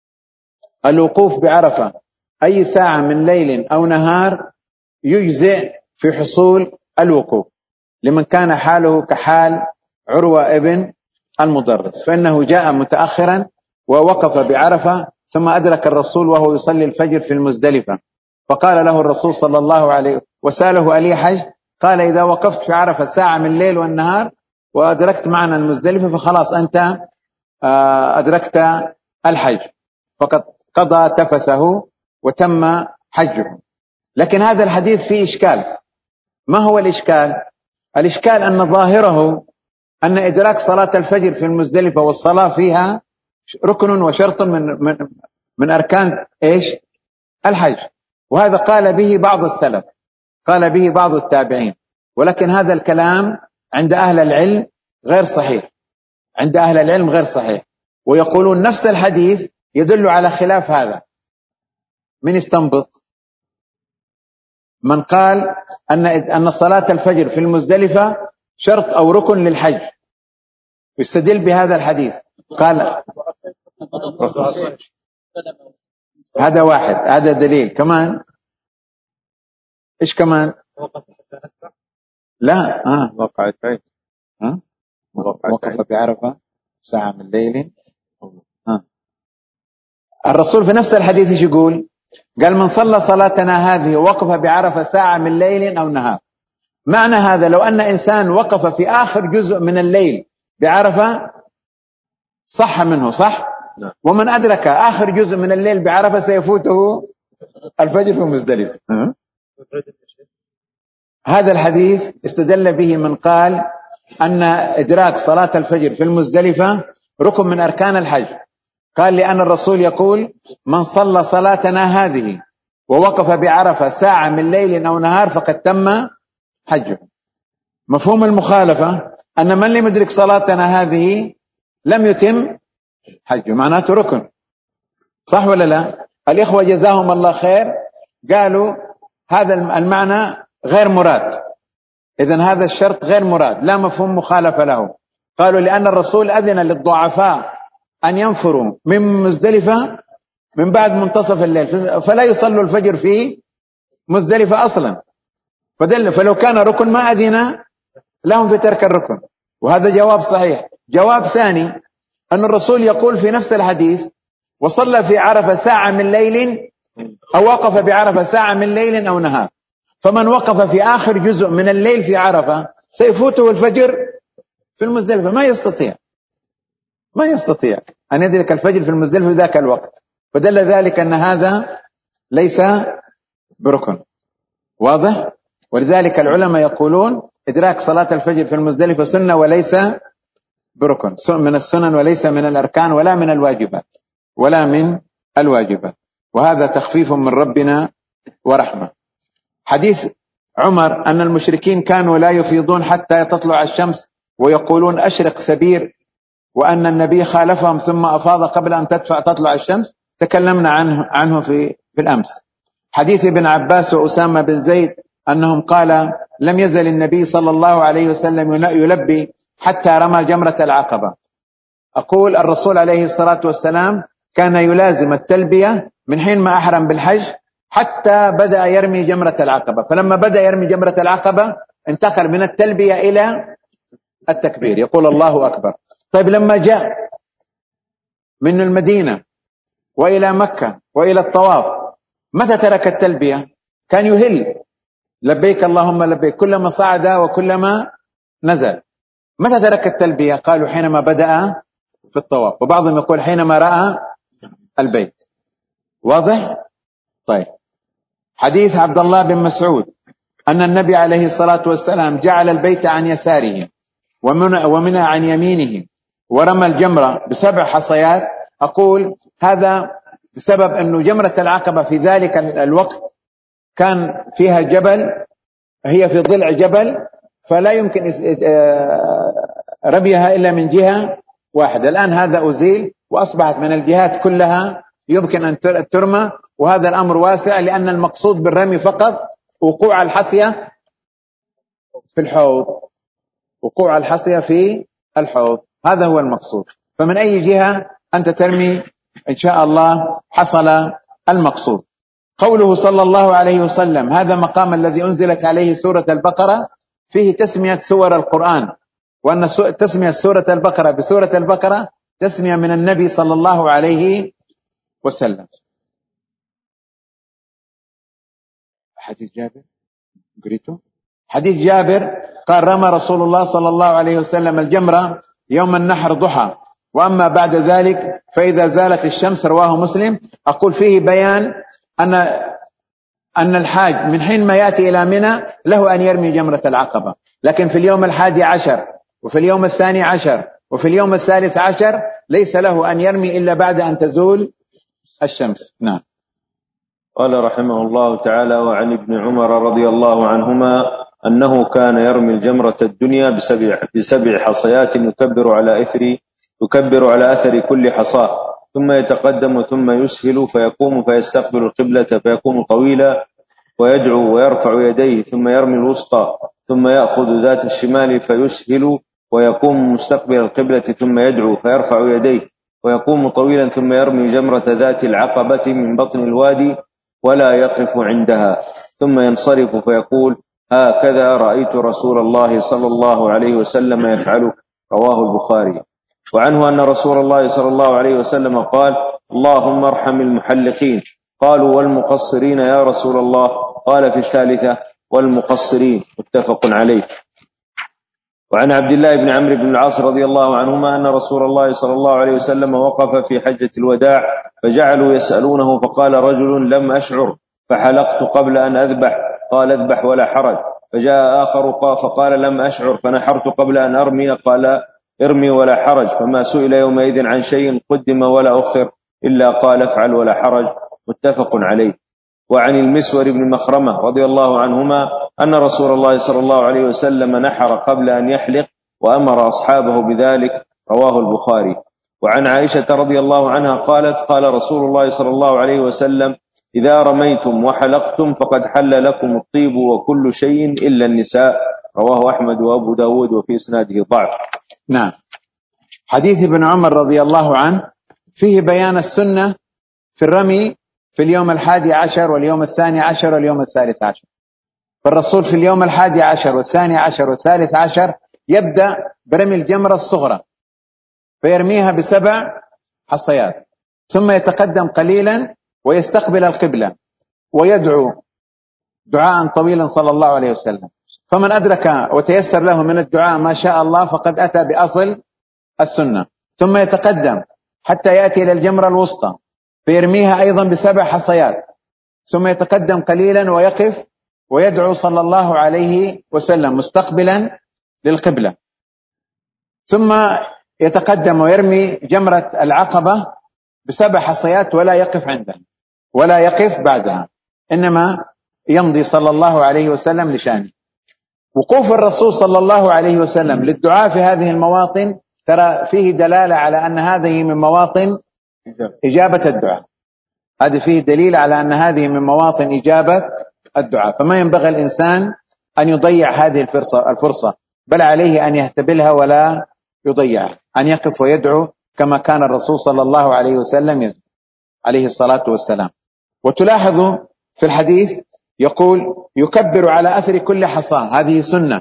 الوقوف بعرفة أي ساعة من ليل أو نهار يجزئ في حصول الوقوف لمن كان حاله كحال عروة ابن المضرس، فإنه جاء متأخرا ووقف بعرفة ثم أدرك الرسول وهو يصلي الفجر في المزدلفة، فقال له الرسول صلى الله عليه وسأله: ألي حج؟ قال: إذا وقفت في عرفة ساعة من الليل والنهار وأدركت معنا المزدلفة فخلاص أنت أدركت الحج، فقد قضى تفثه وتم حجه. لكن هذا الحديث فيه إشكال. ما هو الإشكال؟ الإشكال أن ظاهره أن إدراك صلاة الفجر في المزدلفة والصلاة فيها ركن وشرط من أركان الحج، وهذا قال به بعض السلف، قال به بعض التابعين، ولكن هذا الكلام عند أهل العلم غير صحيح. عند أهل العلم غير صحيح، ويقولون نفس الحديث يدل على خلاف هذا. من يستنبط؟ من قال أن صلاة الفجر في المزدلفة شرط أو ركن للحج، يستدل بهذا الحديث. قال هذا واحد، هذا دليل. كمان إيش كمان؟ لا وقعتين. وقف بعرفة ساعة من الليل. الرسول في نفس الحديث ايش يقول؟ قال من صلى صلاتنا هذه ووقف بعرفة ساعة من ليل أو نهار. معنى هذا لو أن إنسان وقف في آخر جزء من الليل بعرفة صح منه، صح؟ ومن أدرك آخر جزء من الليل بعرفة سيفوته الفجر في مزدلفة. هذا الحديث استدل به من قال أن إدراك صلاة الفجر في المزدلفة ركن من أركان الحج. قال لأن الرسول يقول من صلى صلاتنا هذه ووقف بعرفة ساعة من ليل أو نهار فقد تم حجه. مفهوم المخالفة أن من لم يدرك صلاتنا هذه لم يتم حجه، معناته ركن. صح ولا لا؟ الإخوة جزاهم الله خير قالوا هذا المعنى غير مراد، إذن هذا الشرط غير مراد، لا مفهوم مخالفة له. قالوا لأن الرسول أذن للضعفاء أن ينفروا من مزدلفة من بعد منتصف الليل، فلا يصلوا الفجر في مزدلفة أصلا، فلو كان ركن ما أذن لهم في ترك الركن. وهذا جواب صحيح. جواب ثاني أن الرسول يقول في نفس الحديث وصلى في عرفة ساعة من ليل أو وقف بعرفة ساعة من ليل أو نهار، فمن وقف في آخر جزء من الليل في عرفة سيفوته الفجر في المزدلفة. ما يستطيع أن يدرك الفجر في المزدلفة في ذاك الوقت، فدل ذلك أن هذا ليس بركن. واضح؟ ولذلك العلماء يقولون إدراك صلاة الفجر في المزدلفة سنة وليس بركن، من السنن وليس من الأركان ولا من الواجبات، وهذا تخفيف من ربنا ورحمة. حديث عمر أن المشركين كانوا لا يفيضون حتى تطلع الشمس ويقولون أشرق ثبير، وأن النبي خالفهم ثم أفاض قبل أن تطلع الشمس، تكلمنا عنه في الأمس. حديث ابن عباس وأسامة بن زيد أنهم قال لم يزل النبي صلى الله عليه وسلم يلبي حتى رمى جمرة العقبة. أقول الرسول عليه الصلاة والسلام كان يلازم التلبية من حين ما أحرم بالحج حتى بدأ يرمي جمرة العقبة، فلما بدأ يرمي جمرة العقبة انتقل من التلبية إلى التكبير، يقول الله أكبر. طيب لما جاء من المدينة وإلى مكة وإلى الطواف متى ترك التلبية؟ كان يهل لبيك اللهم لبيك كلما صعد وكلما نزل. متى ترك التلبية؟ قالوا حينما بدأ في الطواف، وبعضهم يقول حينما رأى البيت. واضح؟ طيب. حديث عبد الله بن مسعود أن النبي عليه الصلاة والسلام جعل البيت عن يساره ومنى عن يمينه ورمى الجمرة ب7 حصيات. أقول هذا بسبب أنه جمرة العقبة في ذلك الوقت كان فيها جبل، هي في ضلع جبل، فلا يمكن رميها إلا من جهة واحدة. الآن هذا أزيل وأصبحت من الجهات كلها يمكن أن ترمى، وهذا الأمر واسع، لأن المقصود بالرمي فقط وقوع الحصية في الحوض، وقوع الحصية في الحوض، هذا هو المقصود. فمن أي جهة أنت ترمي إن شاء الله حصل المقصود. قوله صلى الله عليه وسلم هذا مقام الذي أنزلت عليه سورة البقرة، فيه تسمية سور القرآن، وأن تسمية سورة البقرة بسورة البقرة تسمية من النبي صلى الله عليه وسلم. حديث جابر قريته. حديث جابر قال رمى رسول الله صلى الله عليه وسلم الجمرة يوم النحر ضحى، وأما بعد ذلك فإذا زالت الشمس، رواه مسلم. أقول فيه بيان أن الحاج من حين ما يأتي إلى منى له أن يرمي جمرة العقبة، لكن في اليوم 11 وفي اليوم 12 وفي اليوم 13 ليس له أن يرمي إلا بعد أن تزول الشمس. نعم. قال رحمه الله تعالى وعن ابن عمر رضي الله عنهما أنه كان يرمي الجمرة الدنيا ب7 حصيات يكبر على إثر يكبر على أثر كل حصاة، ثم يتقدم ثم يسهل فيقوم فيستقبل القبلة فيقوم طويلا ويدعو ويرفع يديه، ثم يرمي الوسطى، ثم يأخذ ذات الشمال فيسهل ويقوم مستقبل القبلة، ثم يدعو فيرفع يديه ويقوم طويلا، ثم يرمي جمرة ذات العقبة من بطن الوادي ولا يقف عندها، ثم ينصرف فيقول: هكذا رأيت رسول الله صلى الله عليه وسلم يفعل. رواه البخاري. وعنه أن رسول الله صلى الله عليه وسلم قال: اللهم ارحم المحلقين. قالوا: والمقصرين يا رسول الله؟ قال في الثالثة: والمقصرين. متفق عليه. وعن عبد الله بن عمرو بن العاص رضي الله عنهما أن رسول الله صلى الله عليه وسلم وقف في حجة الوداع فجعلوا يسألونه، فقال رجل: لم أشعر فحلقت قبل أن أذبح. قال: اذبح ولا حرج. فجاء آخر فقال: لم أشعر فنحرت قبل أن أرمي. قال: ارمي ولا حرج. فما سئل يومئذ عن شيء قدم ولا أخر إلا قال: افعل ولا حرج. متفق عليه. وعن المسور بن مخرمة رضي الله عنهما أن رسول الله صلى الله عليه وسلم نحر قبل أن يحلق وأمر أصحابه بذلك. رواه البخاري. وعن عائشة رضي الله عنها قالت: قال رسول الله صلى الله عليه وسلم: إذا رميتم وحلقتم فقد حل لكم الطيب وكل شيء إلا النساء. رواه أحمد وأبو داود وفي إسناده ضعف. نعم. حديث ابن عمر رضي الله عنه فيه بيان السنة في الرمي في اليوم 11 واليوم 12 واليوم 13. فالرسول في اليوم 11 وال12 وال13 يبدأ برمي الجمرة الصغرى فيرميها ب7 حصيات، ثم يتقدم قليلا ويستقبل القبلة ويدعو دعاء طويلا صلى الله عليه وسلم. فمن أدرك وتيسر له من الدعاء ما شاء الله فقد أتى بأصل السنة. ثم يتقدم حتى يأتي إلى الجمرة الوسطى فيرميها أيضا ب7 حصيات، ثم يتقدم قليلا ويقف ويدعو صلى الله عليه وسلم مستقبلا للقبلة، ثم يتقدم ويرمي جمرة العقبة ب7 حصيات ولا يقف عندها ولا يقف بعدها، إنما يمضي صلى الله عليه وسلم لشانه. وقوف الرسول صلى الله عليه وسلم للدعاء في هذه المواطن ترى فيه دلالة على أن هذه من مواطن إجابة الدعاء. هذا فيه دليل على أن هذه من مواطن إجابة الدعاء، فما ينبغي الإنسان أن يضيع هذه الفرصة، بل عليه أن يهتبلها ولا يضيعها، أن يقف ويدعو كما كان الرسول صلى الله عليه وسلم يدعو عليه الصلاة والسلام. وتلاحظوا في الحديث يقول: يكبر على أثر كل حصاة، هذه سنة،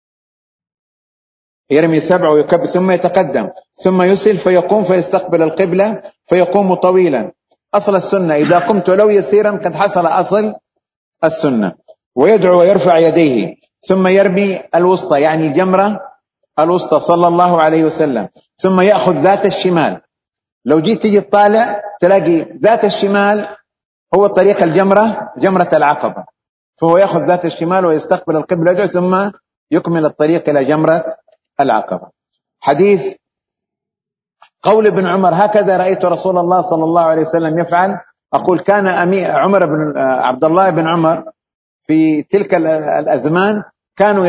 يرمي 7 ويكبر ثم يتقدم ثم يسل فيقوم فيستقبل القبلة فيقوم طويلا. أصل السنة إذا قمت ولو يسيرا قد حصل أصل السنة. ويدعو ويرفع يديه ثم يرمي الوسطى يعني الجمرة الوسطى صلى الله عليه وسلم، ثم يأخذ ذات الشمال. لو جيت تجي تطالع تلاقي ذات الشمال هو طريق الجمرة، جمرة العقبة، فهو يأخذ ذات الشمال ويستقبل القبلة ثم يكمل الطريق إلى جمرة العقبة. حديث قول ابن عمر: هكذا رأيت رسول الله صلى الله عليه وسلم يفعل. أقول كان عبد الله بن عمر في تلك الأزمان كانوا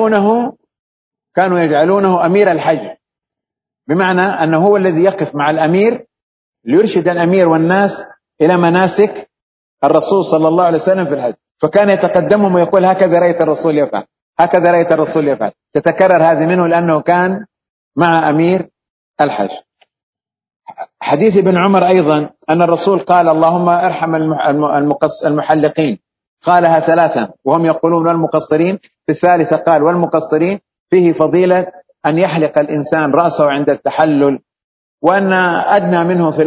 يجعلونه أمير الحج، بمعنى أنه هو الذي يقف مع الأمير ليرشد الأمير والناس إلى مناسك الرسول صلى الله عليه وسلم في الحج، فكان يتقدمهم ويقول: هكذا رأيت الرسول يفعل، هكذا رأيت الرسول يفعل. تتكرر هذه منه لأنه كان مع أمير الحج. حديث ابن عمر أيضا أن الرسول قال: اللهم ارحم المحلقين، قالها 3 وهم يقولون والمقصرين، في الثالثة قال والمقصرين. فيه فضيلة أن يحلق الإنسان رأسه عند التحلل، وأن أدنى منه في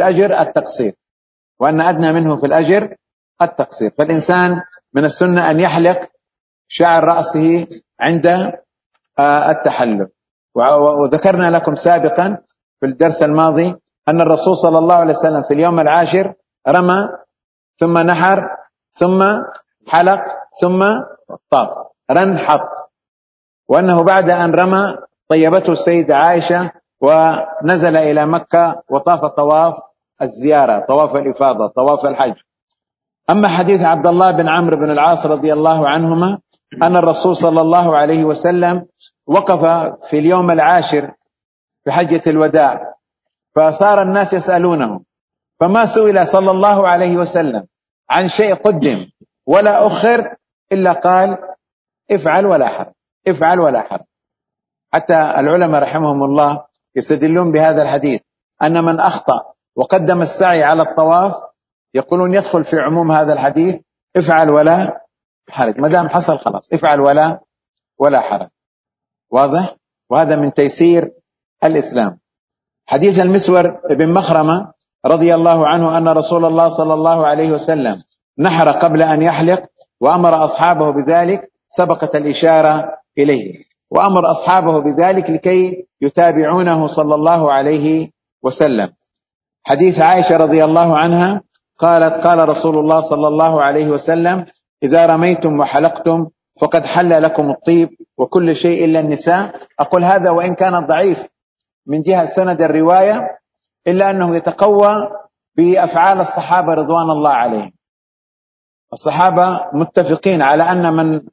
الأجر التقصير، فالإنسان من السنة أن يحلق شعر رأسه عند التحلل. وذكرنا لكم سابقا في الدرس الماضي أن الرسول صلى الله عليه وسلم في اليوم 10 رمى ثم نحر ثم حلق ثم طاف رنحط، وأنه بعد أن رمى طيبته السيدة عائشة ونزل إلى مكة وطاف طواف الزيارة، طواف الإفاضة، طواف الحج. أما حديث عبد الله بن عمرو بن العاص رضي الله عنهما أن الرسول صلى الله عليه وسلم وقف في اليوم 10 في حجة الوداع فصار الناس يسألونه، فما سئل صلى الله عليه وسلم عن شيء قدم ولا أخر إلا قال افعل ولا حرج، افعل ولا حرج. حتى العلماء رحمهم الله يستدلون بهذا الحديث أن من أخطأ وقدم السعي على الطواف يقولون يدخل في عموم هذا الحديث افعل ولا حرج، ما دام حصل خلاص افعل ولا حرج. واضح؟ وهذا من تيسير الإسلام. حديث المسور بن مخرمة رضي الله عنه أن رسول الله صلى الله عليه وسلم نحر قبل أن يحلق وأمر أصحابه بذلك، سبقت الإشارة إليه، وأمر أصحابه بذلك لكي يتابعونه صلى الله عليه وسلم. حديث عائشة رضي الله عنها قالت قال رسول الله صلى الله عليه وسلم إذا رميتم وحلقتم فقد حل لكم الطيب وكل شيء إلا النساء. أقول هذا وإن كان ضعيف من جهة سند الرواية إلا أنه يتقوى بأفعال الصحابة رضوان الله عليهم. الصحابة متفقين على أن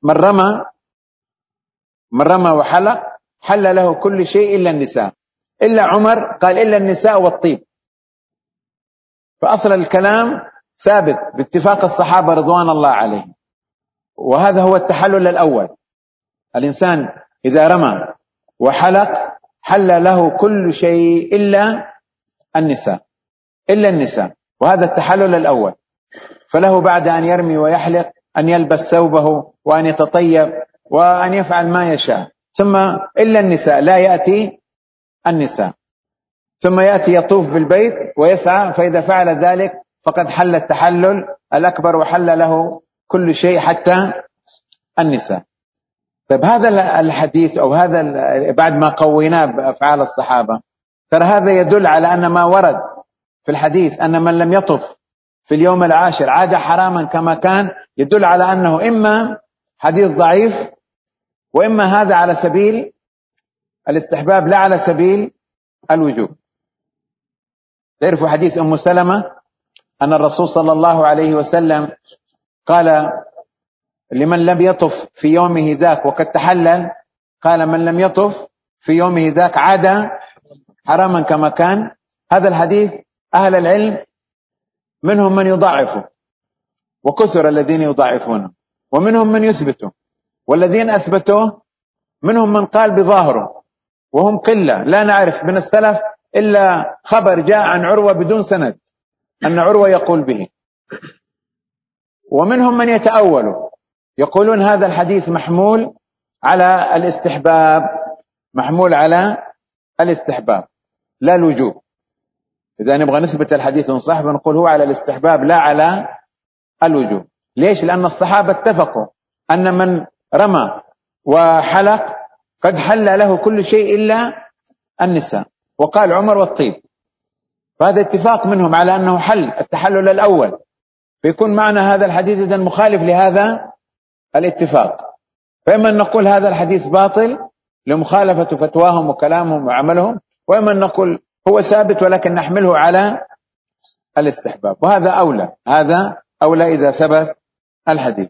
من رمى وحلق حل له كل شيء إلا النساء، إلا عمر قال إلا النساء والطيب. فأصل الكلام ثابت باتفاق الصحابة رضوان الله عليهم، وهذا هو التحلل الأول. الإنسان إذا رمى وحلق حل له كل شيء إلا النساء، وهذا التحلل الأول. فله بعد أن يرمي ويحلق أن يلبس ثوبه وأن يتطيب وأن يفعل ما يشاء، ثم إلا النساء لا يأتي النساء، ثم يأتي يطوف بالبيت ويسعى، فإذا فعل ذلك فقد حل التحلل الأكبر وحل له كل شيء حتى النساء. طيب هذا الحديث أو هذا بعد ما قويناه بأفعال الصحابة، ترى هذا يدل على أن ما ورد في الحديث أن من لم يطف في اليوم العاشر عاد حراما كما كان، يدل على أنه إما حديث ضعيف وإما هذا على سبيل الاستحباب لا على سبيل الوجوب. تعرفوا حديث أم سلمة أن الرسول صلى الله عليه وسلم قال لمن لم يطف في يومه ذاك وقد تحلل، قال من لم يطف في يومه ذاك عاد حراما كما كان. هذا الحديث أهل العلم منهم من يضعفه وكثر الذين يضعفونه، ومنهم من يثبته، والذين أثبتوه منهم من قال بظاهره وهم قلة، لا نعرف من السلف إلا خبر جاء عن عروة بدون سند أن عروة يقول به، ومنهم من يتأول يقولون هذا الحديث محمول على الاستحباب لا الوجوب. إذا نبغى نثبت الحديث صح بنقول هو على الاستحباب لا على الوجوب. ليش؟ لأن الصحابة اتفقوا أن من رمى وحلق قد حل له كل شيء إلا النساء، وقال عمر والطيب، فهذا اتفاق منهم على أنه حل التحلل الأول، فيكون معنى هذا الحديث إذن مخالف لهذا الاتفاق. فإما أن نقول هذا الحديث باطل لمخالفة فتواهم وكلامهم وعملهم، وإما أن نقول هو ثابت ولكن نحمله على الاستحباب، وهذا أولى إذا ثبت الحديث.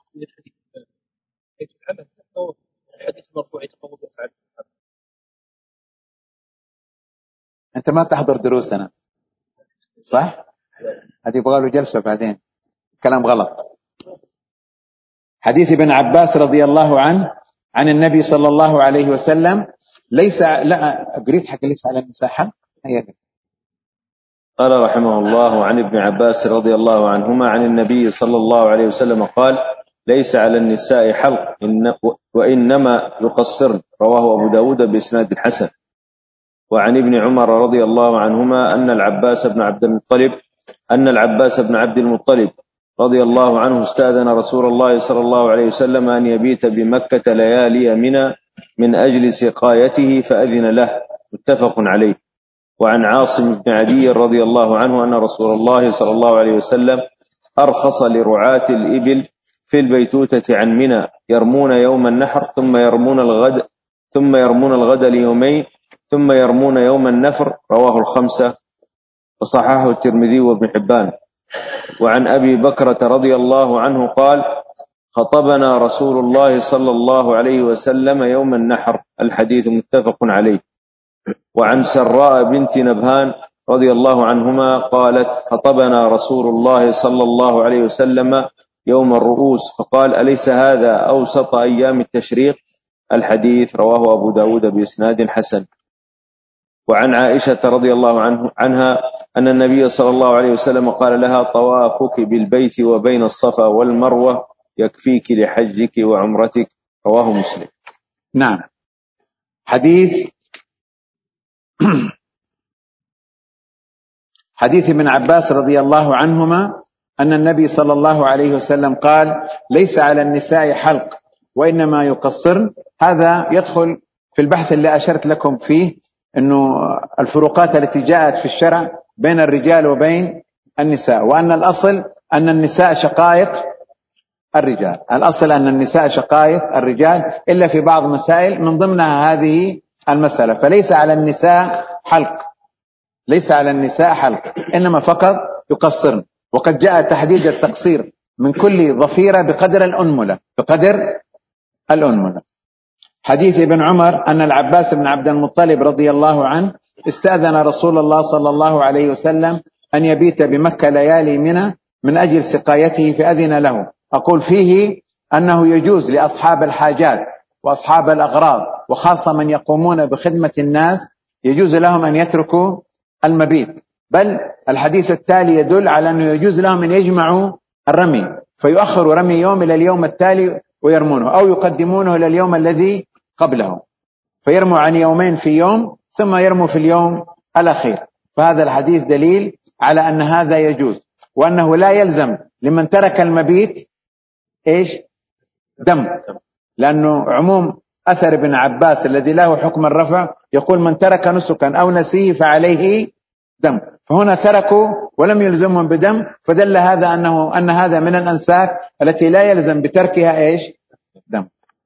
أنت ما تحضر دروسنا صح؟ هذه يبغى له جلسة بعدين، كلام غلط. حديث ابن عباس رضي الله عنه عن النبي صلى الله عليه وسلم قريت حق ليس على المساحة. قال رحمه الله عن ابن عباس رضي الله عنهما عن النبي صلى الله عليه وسلم قال ليس على النساء حلق وإنما يقصرن، رواه أبو داود بإسناد حسن. وعن ابن عمر رضي الله عنهما أن العباس بن عبد المطلب رضي الله عنه استأذن رسول الله صلى الله عليه وسلم أن يبيت بمكة ليالي منى من أجل سقايته فأذن له، متفق عليه. وعن عاصم بن عدي رضي الله عنه أن رسول الله صلى الله عليه وسلم أرخص لرعاة الإبل في البيتوتة عن منى يرمون يوم النحر ثم يرمون الغد ليومين ثم يرمون يوم النفر، رواه الخمسة وصححه الترمذي وابن حبان. وعن أبي بكرة رضي الله عنه قال خطبنا رسول الله صلى الله عليه وسلم يوم النحر، الحديث متفق عليه. وعن سراء بنت نبهان رضي الله عنهما قالت: خطبنا رسول الله صلى الله عليه وسلم يوم الرؤوس فقال: أليس هذا أوسط أيام التشريق؟ الحديث رواه أبو داود بإسناد حسن. وعن عائشة رضي الله عنها أن النبي صلى الله عليه وسلم قال لها: طوافك بالبيت وبين الصفا والمروة يكفيك لحجك وعمرتك. رواه مسلم. نعم. حديث ابن عباس رضي الله عنهما أن النبي صلى الله عليه وسلم قال: ليس على النساء حلق وإنما يقصرن. هذا يدخل في البحث اللي أشرت لكم فيه، أنه الفروقات التي جاءت في الشرع بين الرجال وبين النساء، وأن الأصل أن النساء شقائق الرجال. الأصل أن النساء شقائق الرجال، إلا في بعض مسائل من ضمنها هذه المسألة. فليس على النساء حلق، ليس على النساء حلق، إنما فقط يقصرن. وقد جاء تحديد التقصير من كل ضفيرة بقدر الأنملة. حديث ابن عمر أن العباس بن عبد المطلب رضي الله عنه استأذن رسول الله صلى الله عليه وسلم أن يبيت بمكة ليالي منى من أجل سقايته فأذن له. أقول فيه أنه يجوز لأصحاب الحاجات وأصحاب الأغراض، وخاصة من يقومون بخدمة الناس، يجوز لهم أن يتركوا المبيت. بل الحديث التالي يدل على أنه يجوز لهم أن يجمعوا الرمي، فيؤخروا رمي يوم إلى اليوم التالي ويرمونه، أو يقدمونه إلى اليوم الذي قبله، فيرموا عن يومين في يوم ثم يرموا في اليوم الأخير. فهذا الحديث دليل على أن هذا يجوز، وأنه لا يلزم لمن ترك المبيت دم، لأنه عموم أثر ابن عباس الذي له حكم الرفع يقول: من ترك نسكا أو نسيه فعليه دم. فهنا تركوا ولم يلزمهم بدم، فدل هذا أن هذا من الأنساك التي لا يلزم بتركها دم.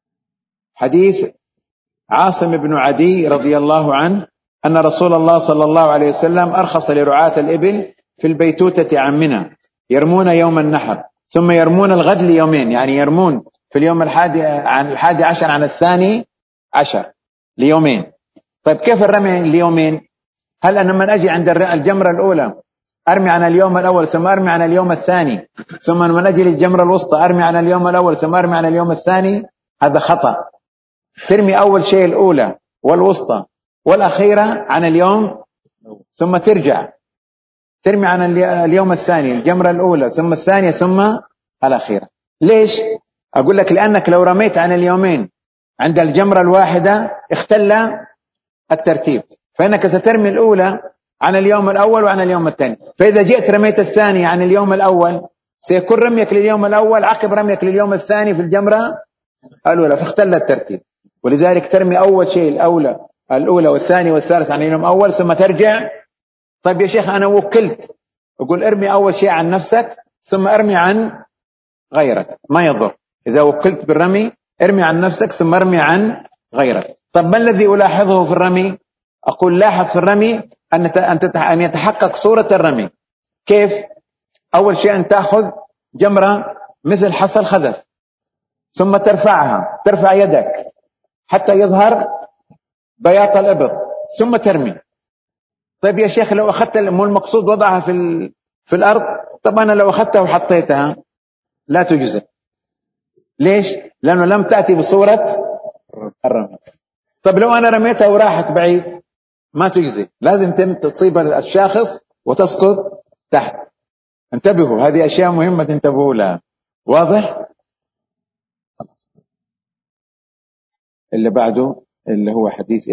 حديث عاصم بن عدي رضي الله عنه أن رسول الله صلى الله عليه وسلم أرخص لرعاة الإبل في البيتوتة عن منى، يرمون يوم النحر ثم يرمون الغد ليومين، يعني يرمون في اليوم الحادي عشر عن الثاني عشر ليومين. طيب كيف الرمي ليومين؟ هل أنا من أجي عند الجمرة الأولى أرمي عن اليوم الأول ثم أرمي عن اليوم الثاني، ثم من أجي للجمرة الوسطى أرمي عن اليوم الأول ثم أرمي عن اليوم الثاني؟ هذا خطأ. ترمي أول شيء الأولى والوسطى والأخيرة عن اليوم، ثم ترجع ترمي عن اليوم الثاني الجمرة الأولى ثم الثانية ثم الأخيرة. ليش؟ أقول لك لأنك لو رميت عن اليومين عند الجمرة الواحدة اختل الترتيب، فإنك سترمي الأولى عن اليوم الأول وعن اليوم الثاني، فإذا جئت رميت الثاني عن اليوم الأول سيكون رميك لليوم الأول عقب رميك لليوم الثاني في الجمرة الأولى، فاختل الترتيب. ولذلك ترمي أول شيء الأولى والثاني والثالث عن اليوم الأول ثم ترجع. طيب يا شيخ أنا وكلت، أقول ارمي أول شيء عن نفسك ثم ارمي عن غيرك، ما يضر. إذا وكلت بالرمي ارمي عن نفسك ثم ارمي عن غيرك. طب ما الذي ألاحظه في الرمي؟ أقول لاحظ في الرمي أن يتحقق صورة الرمي. كيف؟ أول شيء أن تأخذ جمرة مثل حصى الخذف ثم ترفع يدك حتى يظهر بياض الإبط ثم ترمي. طيب يا شيخ لو أخذت المقصود وضعها في الأرض، طب أنا لو أخذتها وحطيتها لا تجزئ. ليش؟ لأنه لم تأتي بصورة الرمي. طب لو أنا رميتها وراحت بعيد ما تجزئ، لازم تصيب الشاخص وتسقط تحت. انتبهوا، هذه أشياء مهمة تنتبهوا لها. واضح؟ اللي بعده اللي هو حديث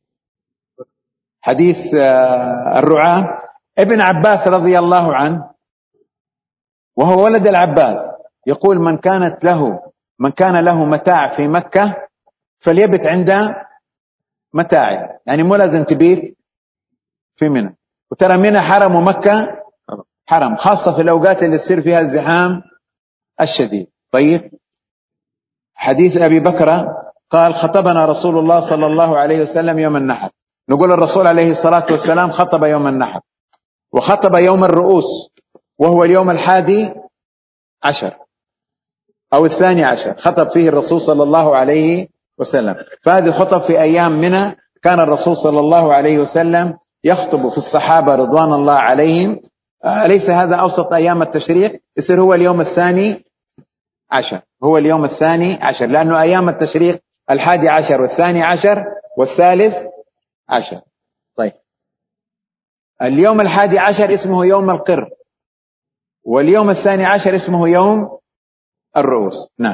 حديث الرعاة. ابن عباس رضي الله عنه وهو ولد العباس يقول: من كان له متاع في مكة فليبت عند متاعه، يعني مو لازم تبيت في منى. وترى منى حرم ومكة حرم، خاصة في الأوقات اللي يصير فيها الزحام الشديد. طيب حديث أبي بكر قال: خطبنا رسول الله صلى الله عليه وسلم يوم النحر. نقول الرسول عليه الصلاة والسلام خطب يوم النحر، وخطب يوم الرؤوس وهو اليوم 11 أو 12 خطب فيه الرسول صلى الله عليه وسلم. فهذه خطب في أيام منى كان الرسول صلى الله عليه وسلم يخطب في الصحابة رضوان الله عليهم. أليس هذا أوسط أيام التشريق؟ يصير هو اليوم 12، هو اليوم 12، لأنه أيام التشريق 11 و12 و13. طيب اليوم 11 اسمه يوم القر، واليوم 12 اسمه يوم الرؤوس. نعم.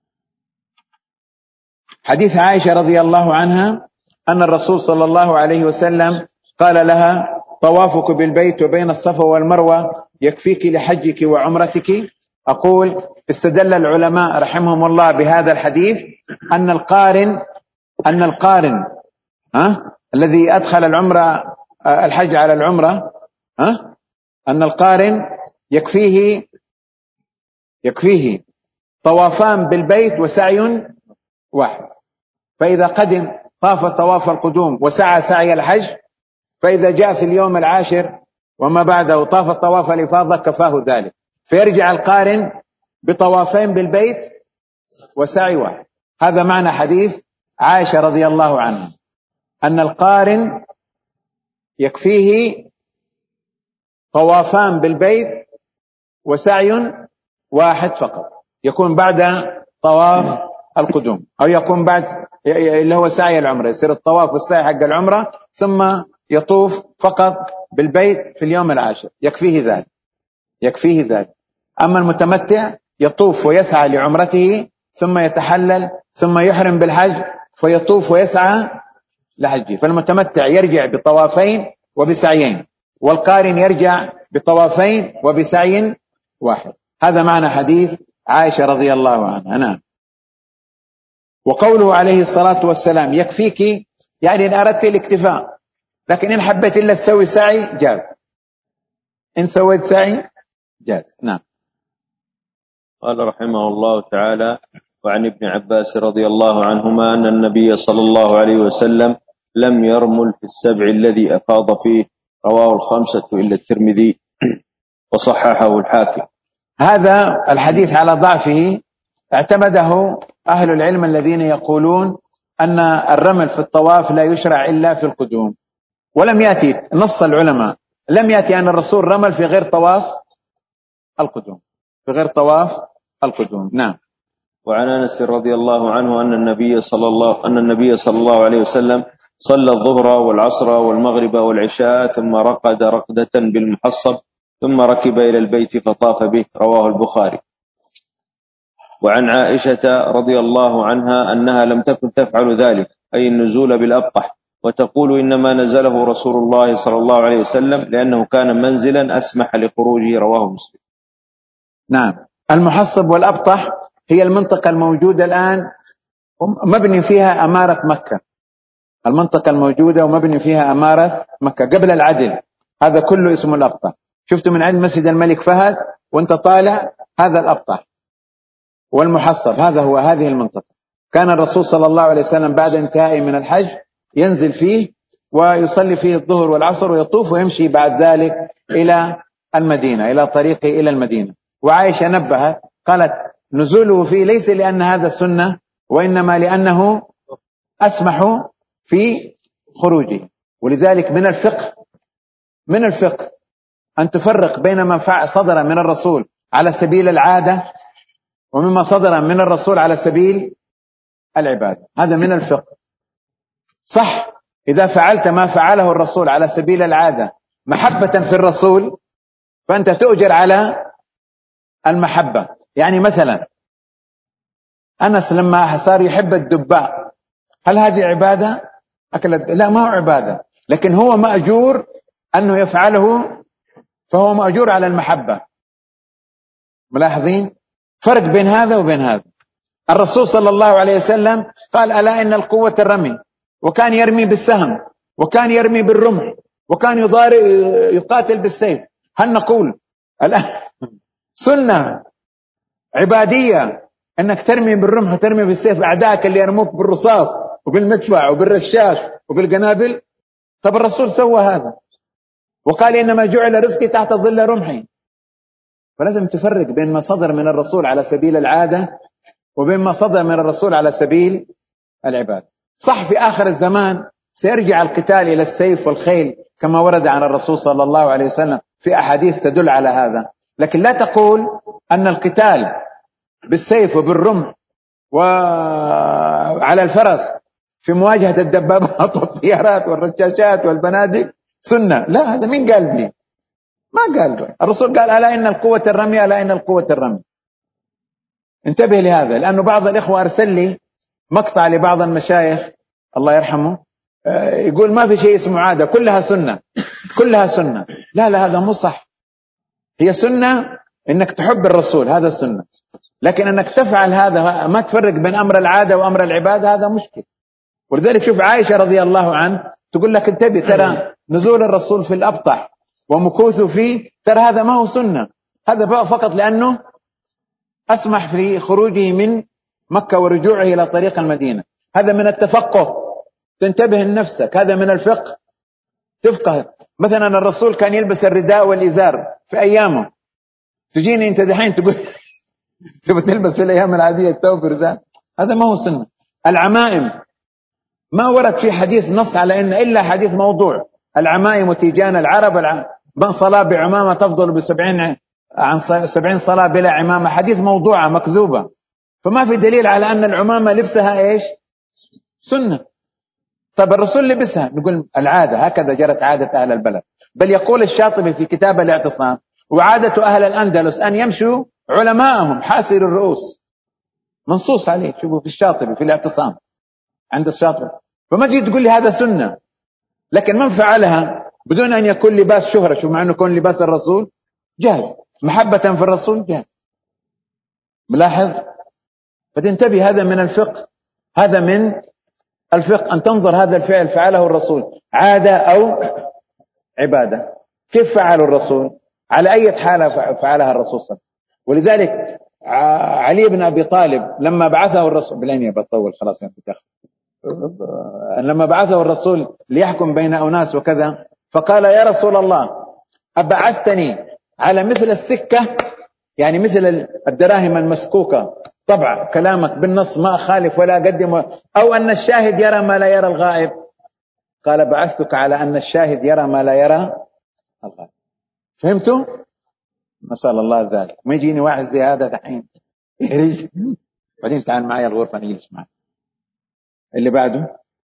حديث عائشة رضي الله عنها أن الرسول صلى الله عليه وسلم قال لها: طوافك بالبيت وبين الصفا والمروة يكفيك لحجك وعمرتك. أقول: استدل العلماء رحمهم الله بهذا الحديث أن القارن الذي أدخل العمرة الحج على العمرة، أن القارن يكفيه طوافان بالبيت وسعي واحد. فإذا قدم طاف طواف القدوم وسعى سعي الحج، فإذا جاء في اليوم 10 وما بعده طاف طواف الإفاضة كفاه ذلك، فيرجع القارن بطوافين بالبيت وسعي واحد. هذا معنى حديث عائشة رضي الله عنها، أن القارن يكفيه طوافان بالبيت وسعي واحد فقط، يكون بعد طواف القدوم، أو يكون بعد اللي هو سعي العمرة، يصير الطواف والسعي حق العمرة ثم يطوف فقط بالبيت في اليوم 10، يكفيه ذلك. أما المتمتع يطوف ويسعى لعمرته ثم يتحلل ثم يحرم بالحج فيطوف ويسعى لحجه. فالمتمتع يرجع بطوافين وبسعيين، والقارن يرجع بطوافين وبسعي واحد. هذا معنى حديث عائشة رضي الله عنها. نعم. وقوله عليه الصلاة والسلام يكفيك، يعني إن أردت الاكتفاء، لكن إن حبيت إلا تسوي سعي جاز، إن سويت سعي جاز. نعم. قال رحمه الله تعالى: وعن ابن عباس رضي الله عنهما أن النبي صلى الله عليه وسلم لم يرمل في السبع الذي أفاض فيه، رواه الخمسة إلا الترمذي وصححه الحاكم. هذا الحديث على ضعفه اعتمده أهل العلم الذين يقولون أن الرمل في الطواف لا يشرع إلا في القدوم، ولم يأتي نص العلماء، لم يأتي أن الرسول رمل في غير طواف القدوم، نعم. وعن أنس رضي الله عنه أن النبي صلى الله عليه وسلم صلى الظهر والعصر والمغرب والعشاء ثم رقد رقدة بالمحصب ثم ركب إلى البيت فطاف به، رواه البخاري. وعن عائشة رضي الله عنها أنها لم تكن تفعل ذلك، أي النزول بالأبطح، وتقول إنما نزله رسول الله صلى الله عليه وسلم لأنه كان منزلا أسمح لخروجه، رواه مسلم. نعم. المحصب والأبطح هي المنطقة الموجودة الآن مبني فيها أمارة مكة، المنطقة الموجودة ومبني فيها أمارة مكة قبل العدل، هذا كله اسمه الأبطح. شفت من عند مسجد الملك فهد وانت طالع، هذا الأبطح والمحصب، هذه المنطقة. كان الرسول صلى الله عليه وسلم بعد انتهائه من الحج ينزل فيه ويصلي فيه الظهر والعصر ويطوف ويمشي بعد ذلك إلى المدينة، إلى طريقه إلى المدينة. وعائشة نبهت قالت نزوله فيه ليس لأن هذا سنة، وإنما لأنه أسمح في خروجه. ولذلك من الفقه أن تفرق بين ما صدر من الرسول على سبيل العادة ومما صدر من الرسول على سبيل العبادة، هذا من الفقه. صح إذا فعلت ما فعله الرسول على سبيل العادة محبة في الرسول فأنت تؤجر على المحبة. يعني مثلا أنس لما صار يحب الدباء، هل هذه عبادة؟ لا، ما هو عبادة، لكن هو مأجور أنه يفعله، فهو مأجور على المحبة. ملاحظين فرق بين هذا وبين هذا؟ الرسول صلى الله عليه وسلم قال ألا إن القوة الرمي، وكان يرمي بالسهم وكان يرمي بالرمح وكان يقاتل بالسيف. هل نقول الآن سنة عبادية أنك ترمي بالرمح وترمي بالسيف أعدائك اللي يرموك بالرصاص وبالمدفع وبالرشاش وبالقنابل؟ طب الرسول سوى هذا وقال إنما جعل رزقي تحت ظل رمحي. فلازم تفرق بين ما صدر من الرسول على سبيل العادة وبين ما صدر من الرسول على سبيل العبادة. صح في آخر الزمان سيرجع القتال إلى السيف والخيل كما ورد عن الرسول صلى الله عليه وسلم في أحاديث تدل على هذا. لكن لا تقول أن القتال بالسيف وبالرمح وعلى الفرس في مواجهة الدبابات والطيارات والرشاشات والبنادق سنة. لا، هذا مين قال لي؟ ما قال. الرسول قال ألا إن القوة الرمي، ألا إن القوة الرمي. انتبه لهذا، لأنه بعض الإخوة أرسل لي مقطع لبعض المشايخ الله يرحمه يقول ما في شيء اسمه عادة، كلها سنة، كلها سنة. لا لا، هذا مو صح. هي سنة إنك تحب الرسول، هذا سنة، لكن أنك تفعل هذا ما تفرق بين أمر العادة وأمر العبادة، هذا مشكل. ولذلك شوف عائشة رضي الله عنها تقول لك انتبه، ترى نزول الرسول في الأبطح ومكوثه فيه ترى هذا ما هو سنة، هذا فقط لأنه أسمح في خروجه من مكة ورجوعه إلى طريق المدينة. هذا من التفقه، تنتبه لنفسك، هذا من الفقه، تفقه. مثلا الرسول كان يلبس الرداء والإزار في أيامه، تجيني أنت دحين تقول تبغى تلبس في الأيام العادية الثوب والرداء، هذا ما هو سنة. العمائم ما ورد في حديث نص على إن إلا حديث موضوع. العمائم وتيجان العرب من صلاة بعمامة تفضل ب70 عن 70 صلاة بلا عمامة، حديث موضوعة مكذوبة. فما في دليل على أن العمامة لبسها إيش؟ سنة. طب الرسول لبسها، نقول العادة، هكذا جرت عادة أهل البلد. بل يقول الشاطبي في كتاب الاعتصام وعادة أهل الأندلس أن يمشوا علماءهم حاسر الرؤوس، منصوص عليه. شوفوا في الشاطبي في الاعتصام عند الشاطبي. فما تجي تقول لي هذا سنة، لكن من فعلها بدون أن يكون لباس شهرة، شوف مع أنه يكون لباس الرسول جاهز، محبة في الرسول جاهز. ملاحظ؟ فتنتبه، هذا من الفقه، هذا من الفقه أن تنظر هذا الفعل فعله الرسول عادة أو عبادة. كيف فعل الرسول؟ على أي حالة فعلها الرسول صلى الله عليه وسلم. ولذلك علي بن أبي طالب لما بعثه الرسول، بلاني بطول خلاص، لما بعثه الرسول ليحكم بين أناس وكذا، فقال يا رسول الله أبعثتني على مثل السكة، يعني مثل الدراهم المسكوكة، طبعا كلامك بالنص ما أخالف ولا أقدم، أو أن الشاهد يرى ما لا يرى الغائب؟ قال بعثتك على أن الشاهد يرى ما لا يرى الغائب. فهمتوا؟ نسأل الله ذلك. ما يجيني واحد زي هذا دحين يريد بعدين تعال معي الغرفة نجلس معي. اللي بعده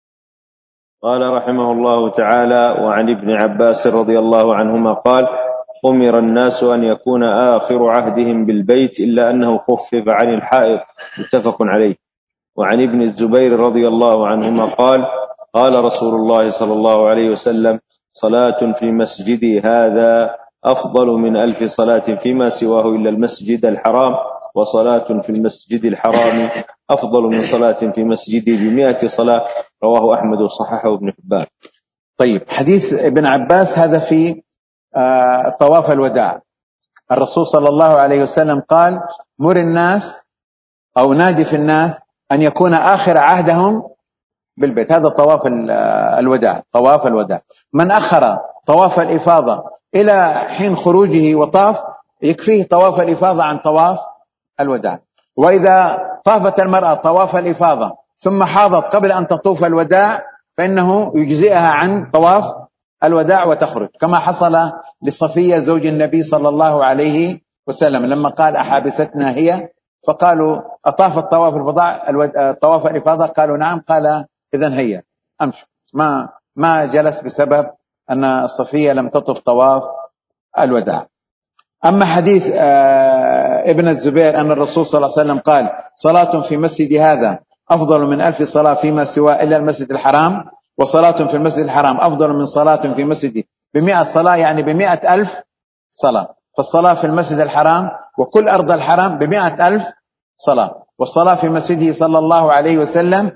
قال رحمه الله تعالى: وعن ابن عباس رضي الله عنهما قال: أمر الناس أن يكون آخر عهدهم بالبيت إلا أنه خفف عن الحائط، متفق عليه. وعن ابن الزبير رضي الله عنهما قال: قال رسول الله صلى الله عليه وسلم: صلاة في مسجدي هذا أفضل من 1000 صلاة فيما سواه إلا المسجد الحرام، وصلاة في المسجد الحرام أفضل من صلاة في مسجدي ب100 صلاة. رواه أحمد وصححه ابن حبان. طيب، حديث ابن عباس هذا في طواف الوداع. الرسول صلى الله عليه وسلم قال: مر الناس أو نادي في الناس أن يكون آخر عهدهم بالبيت. هذا طواف الوداع، طواف الوداع. من أخر طواف الإفاضة إلى حين خروجه وطاف يكفيه طواف الإفاضة عن طواف الوداع. وإذا طافت المرأة طواف الإفاضة ثم حاضت قبل أن تطوف الوداع فإنه يجزئها عن طواف الوداع وتخرج، كما حصل لصفية زوج النبي صلى الله عليه وسلم لما قال: أحابستنا هي؟ فقالوا: أطافت طواف الإفاضة؟ قالوا: نعم. قال: إذن هي أمشي. ما جلس بسبب أن صفية لم تطف طواف الوداع. أما حديث ابن الزبير أن الرسول صلى الله عليه وسلم قال: صلاة في مسجد هذا أفضل من 1000 صلاة فيما سواه إلا المسجد الحرام، وصلاة في المسجد الحرام أفضل من صلاة في مسجدي ب100 صلاة، يعني ب100,000 صلاة. فالصلاة في المسجد الحرام وكل أرض الحرام ب100,000 صلاة، والصلاة في مسجده صلى الله عليه وسلم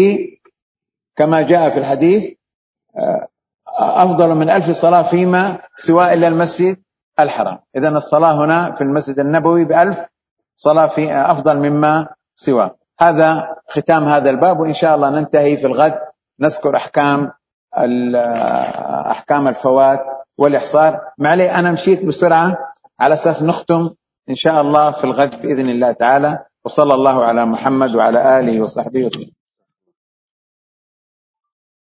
كما جاء في الحديث أفضل من 1000 صلاة فيما سواه إلا المسجد الحرام. إذن الصلاة هنا في المسجد النبوي ب1000 صلاة في أفضل مما سواه. هذا ختام هذا الباب، وإن شاء الله ننتهي في الغد نذكر أحكام الفوات والإحصار. معلي أنا مشيت بسرعة على أساس نختم إن شاء الله في الغد بإذن الله تعالى. وصلى الله على محمد وعلى آله وصحبه وسلم.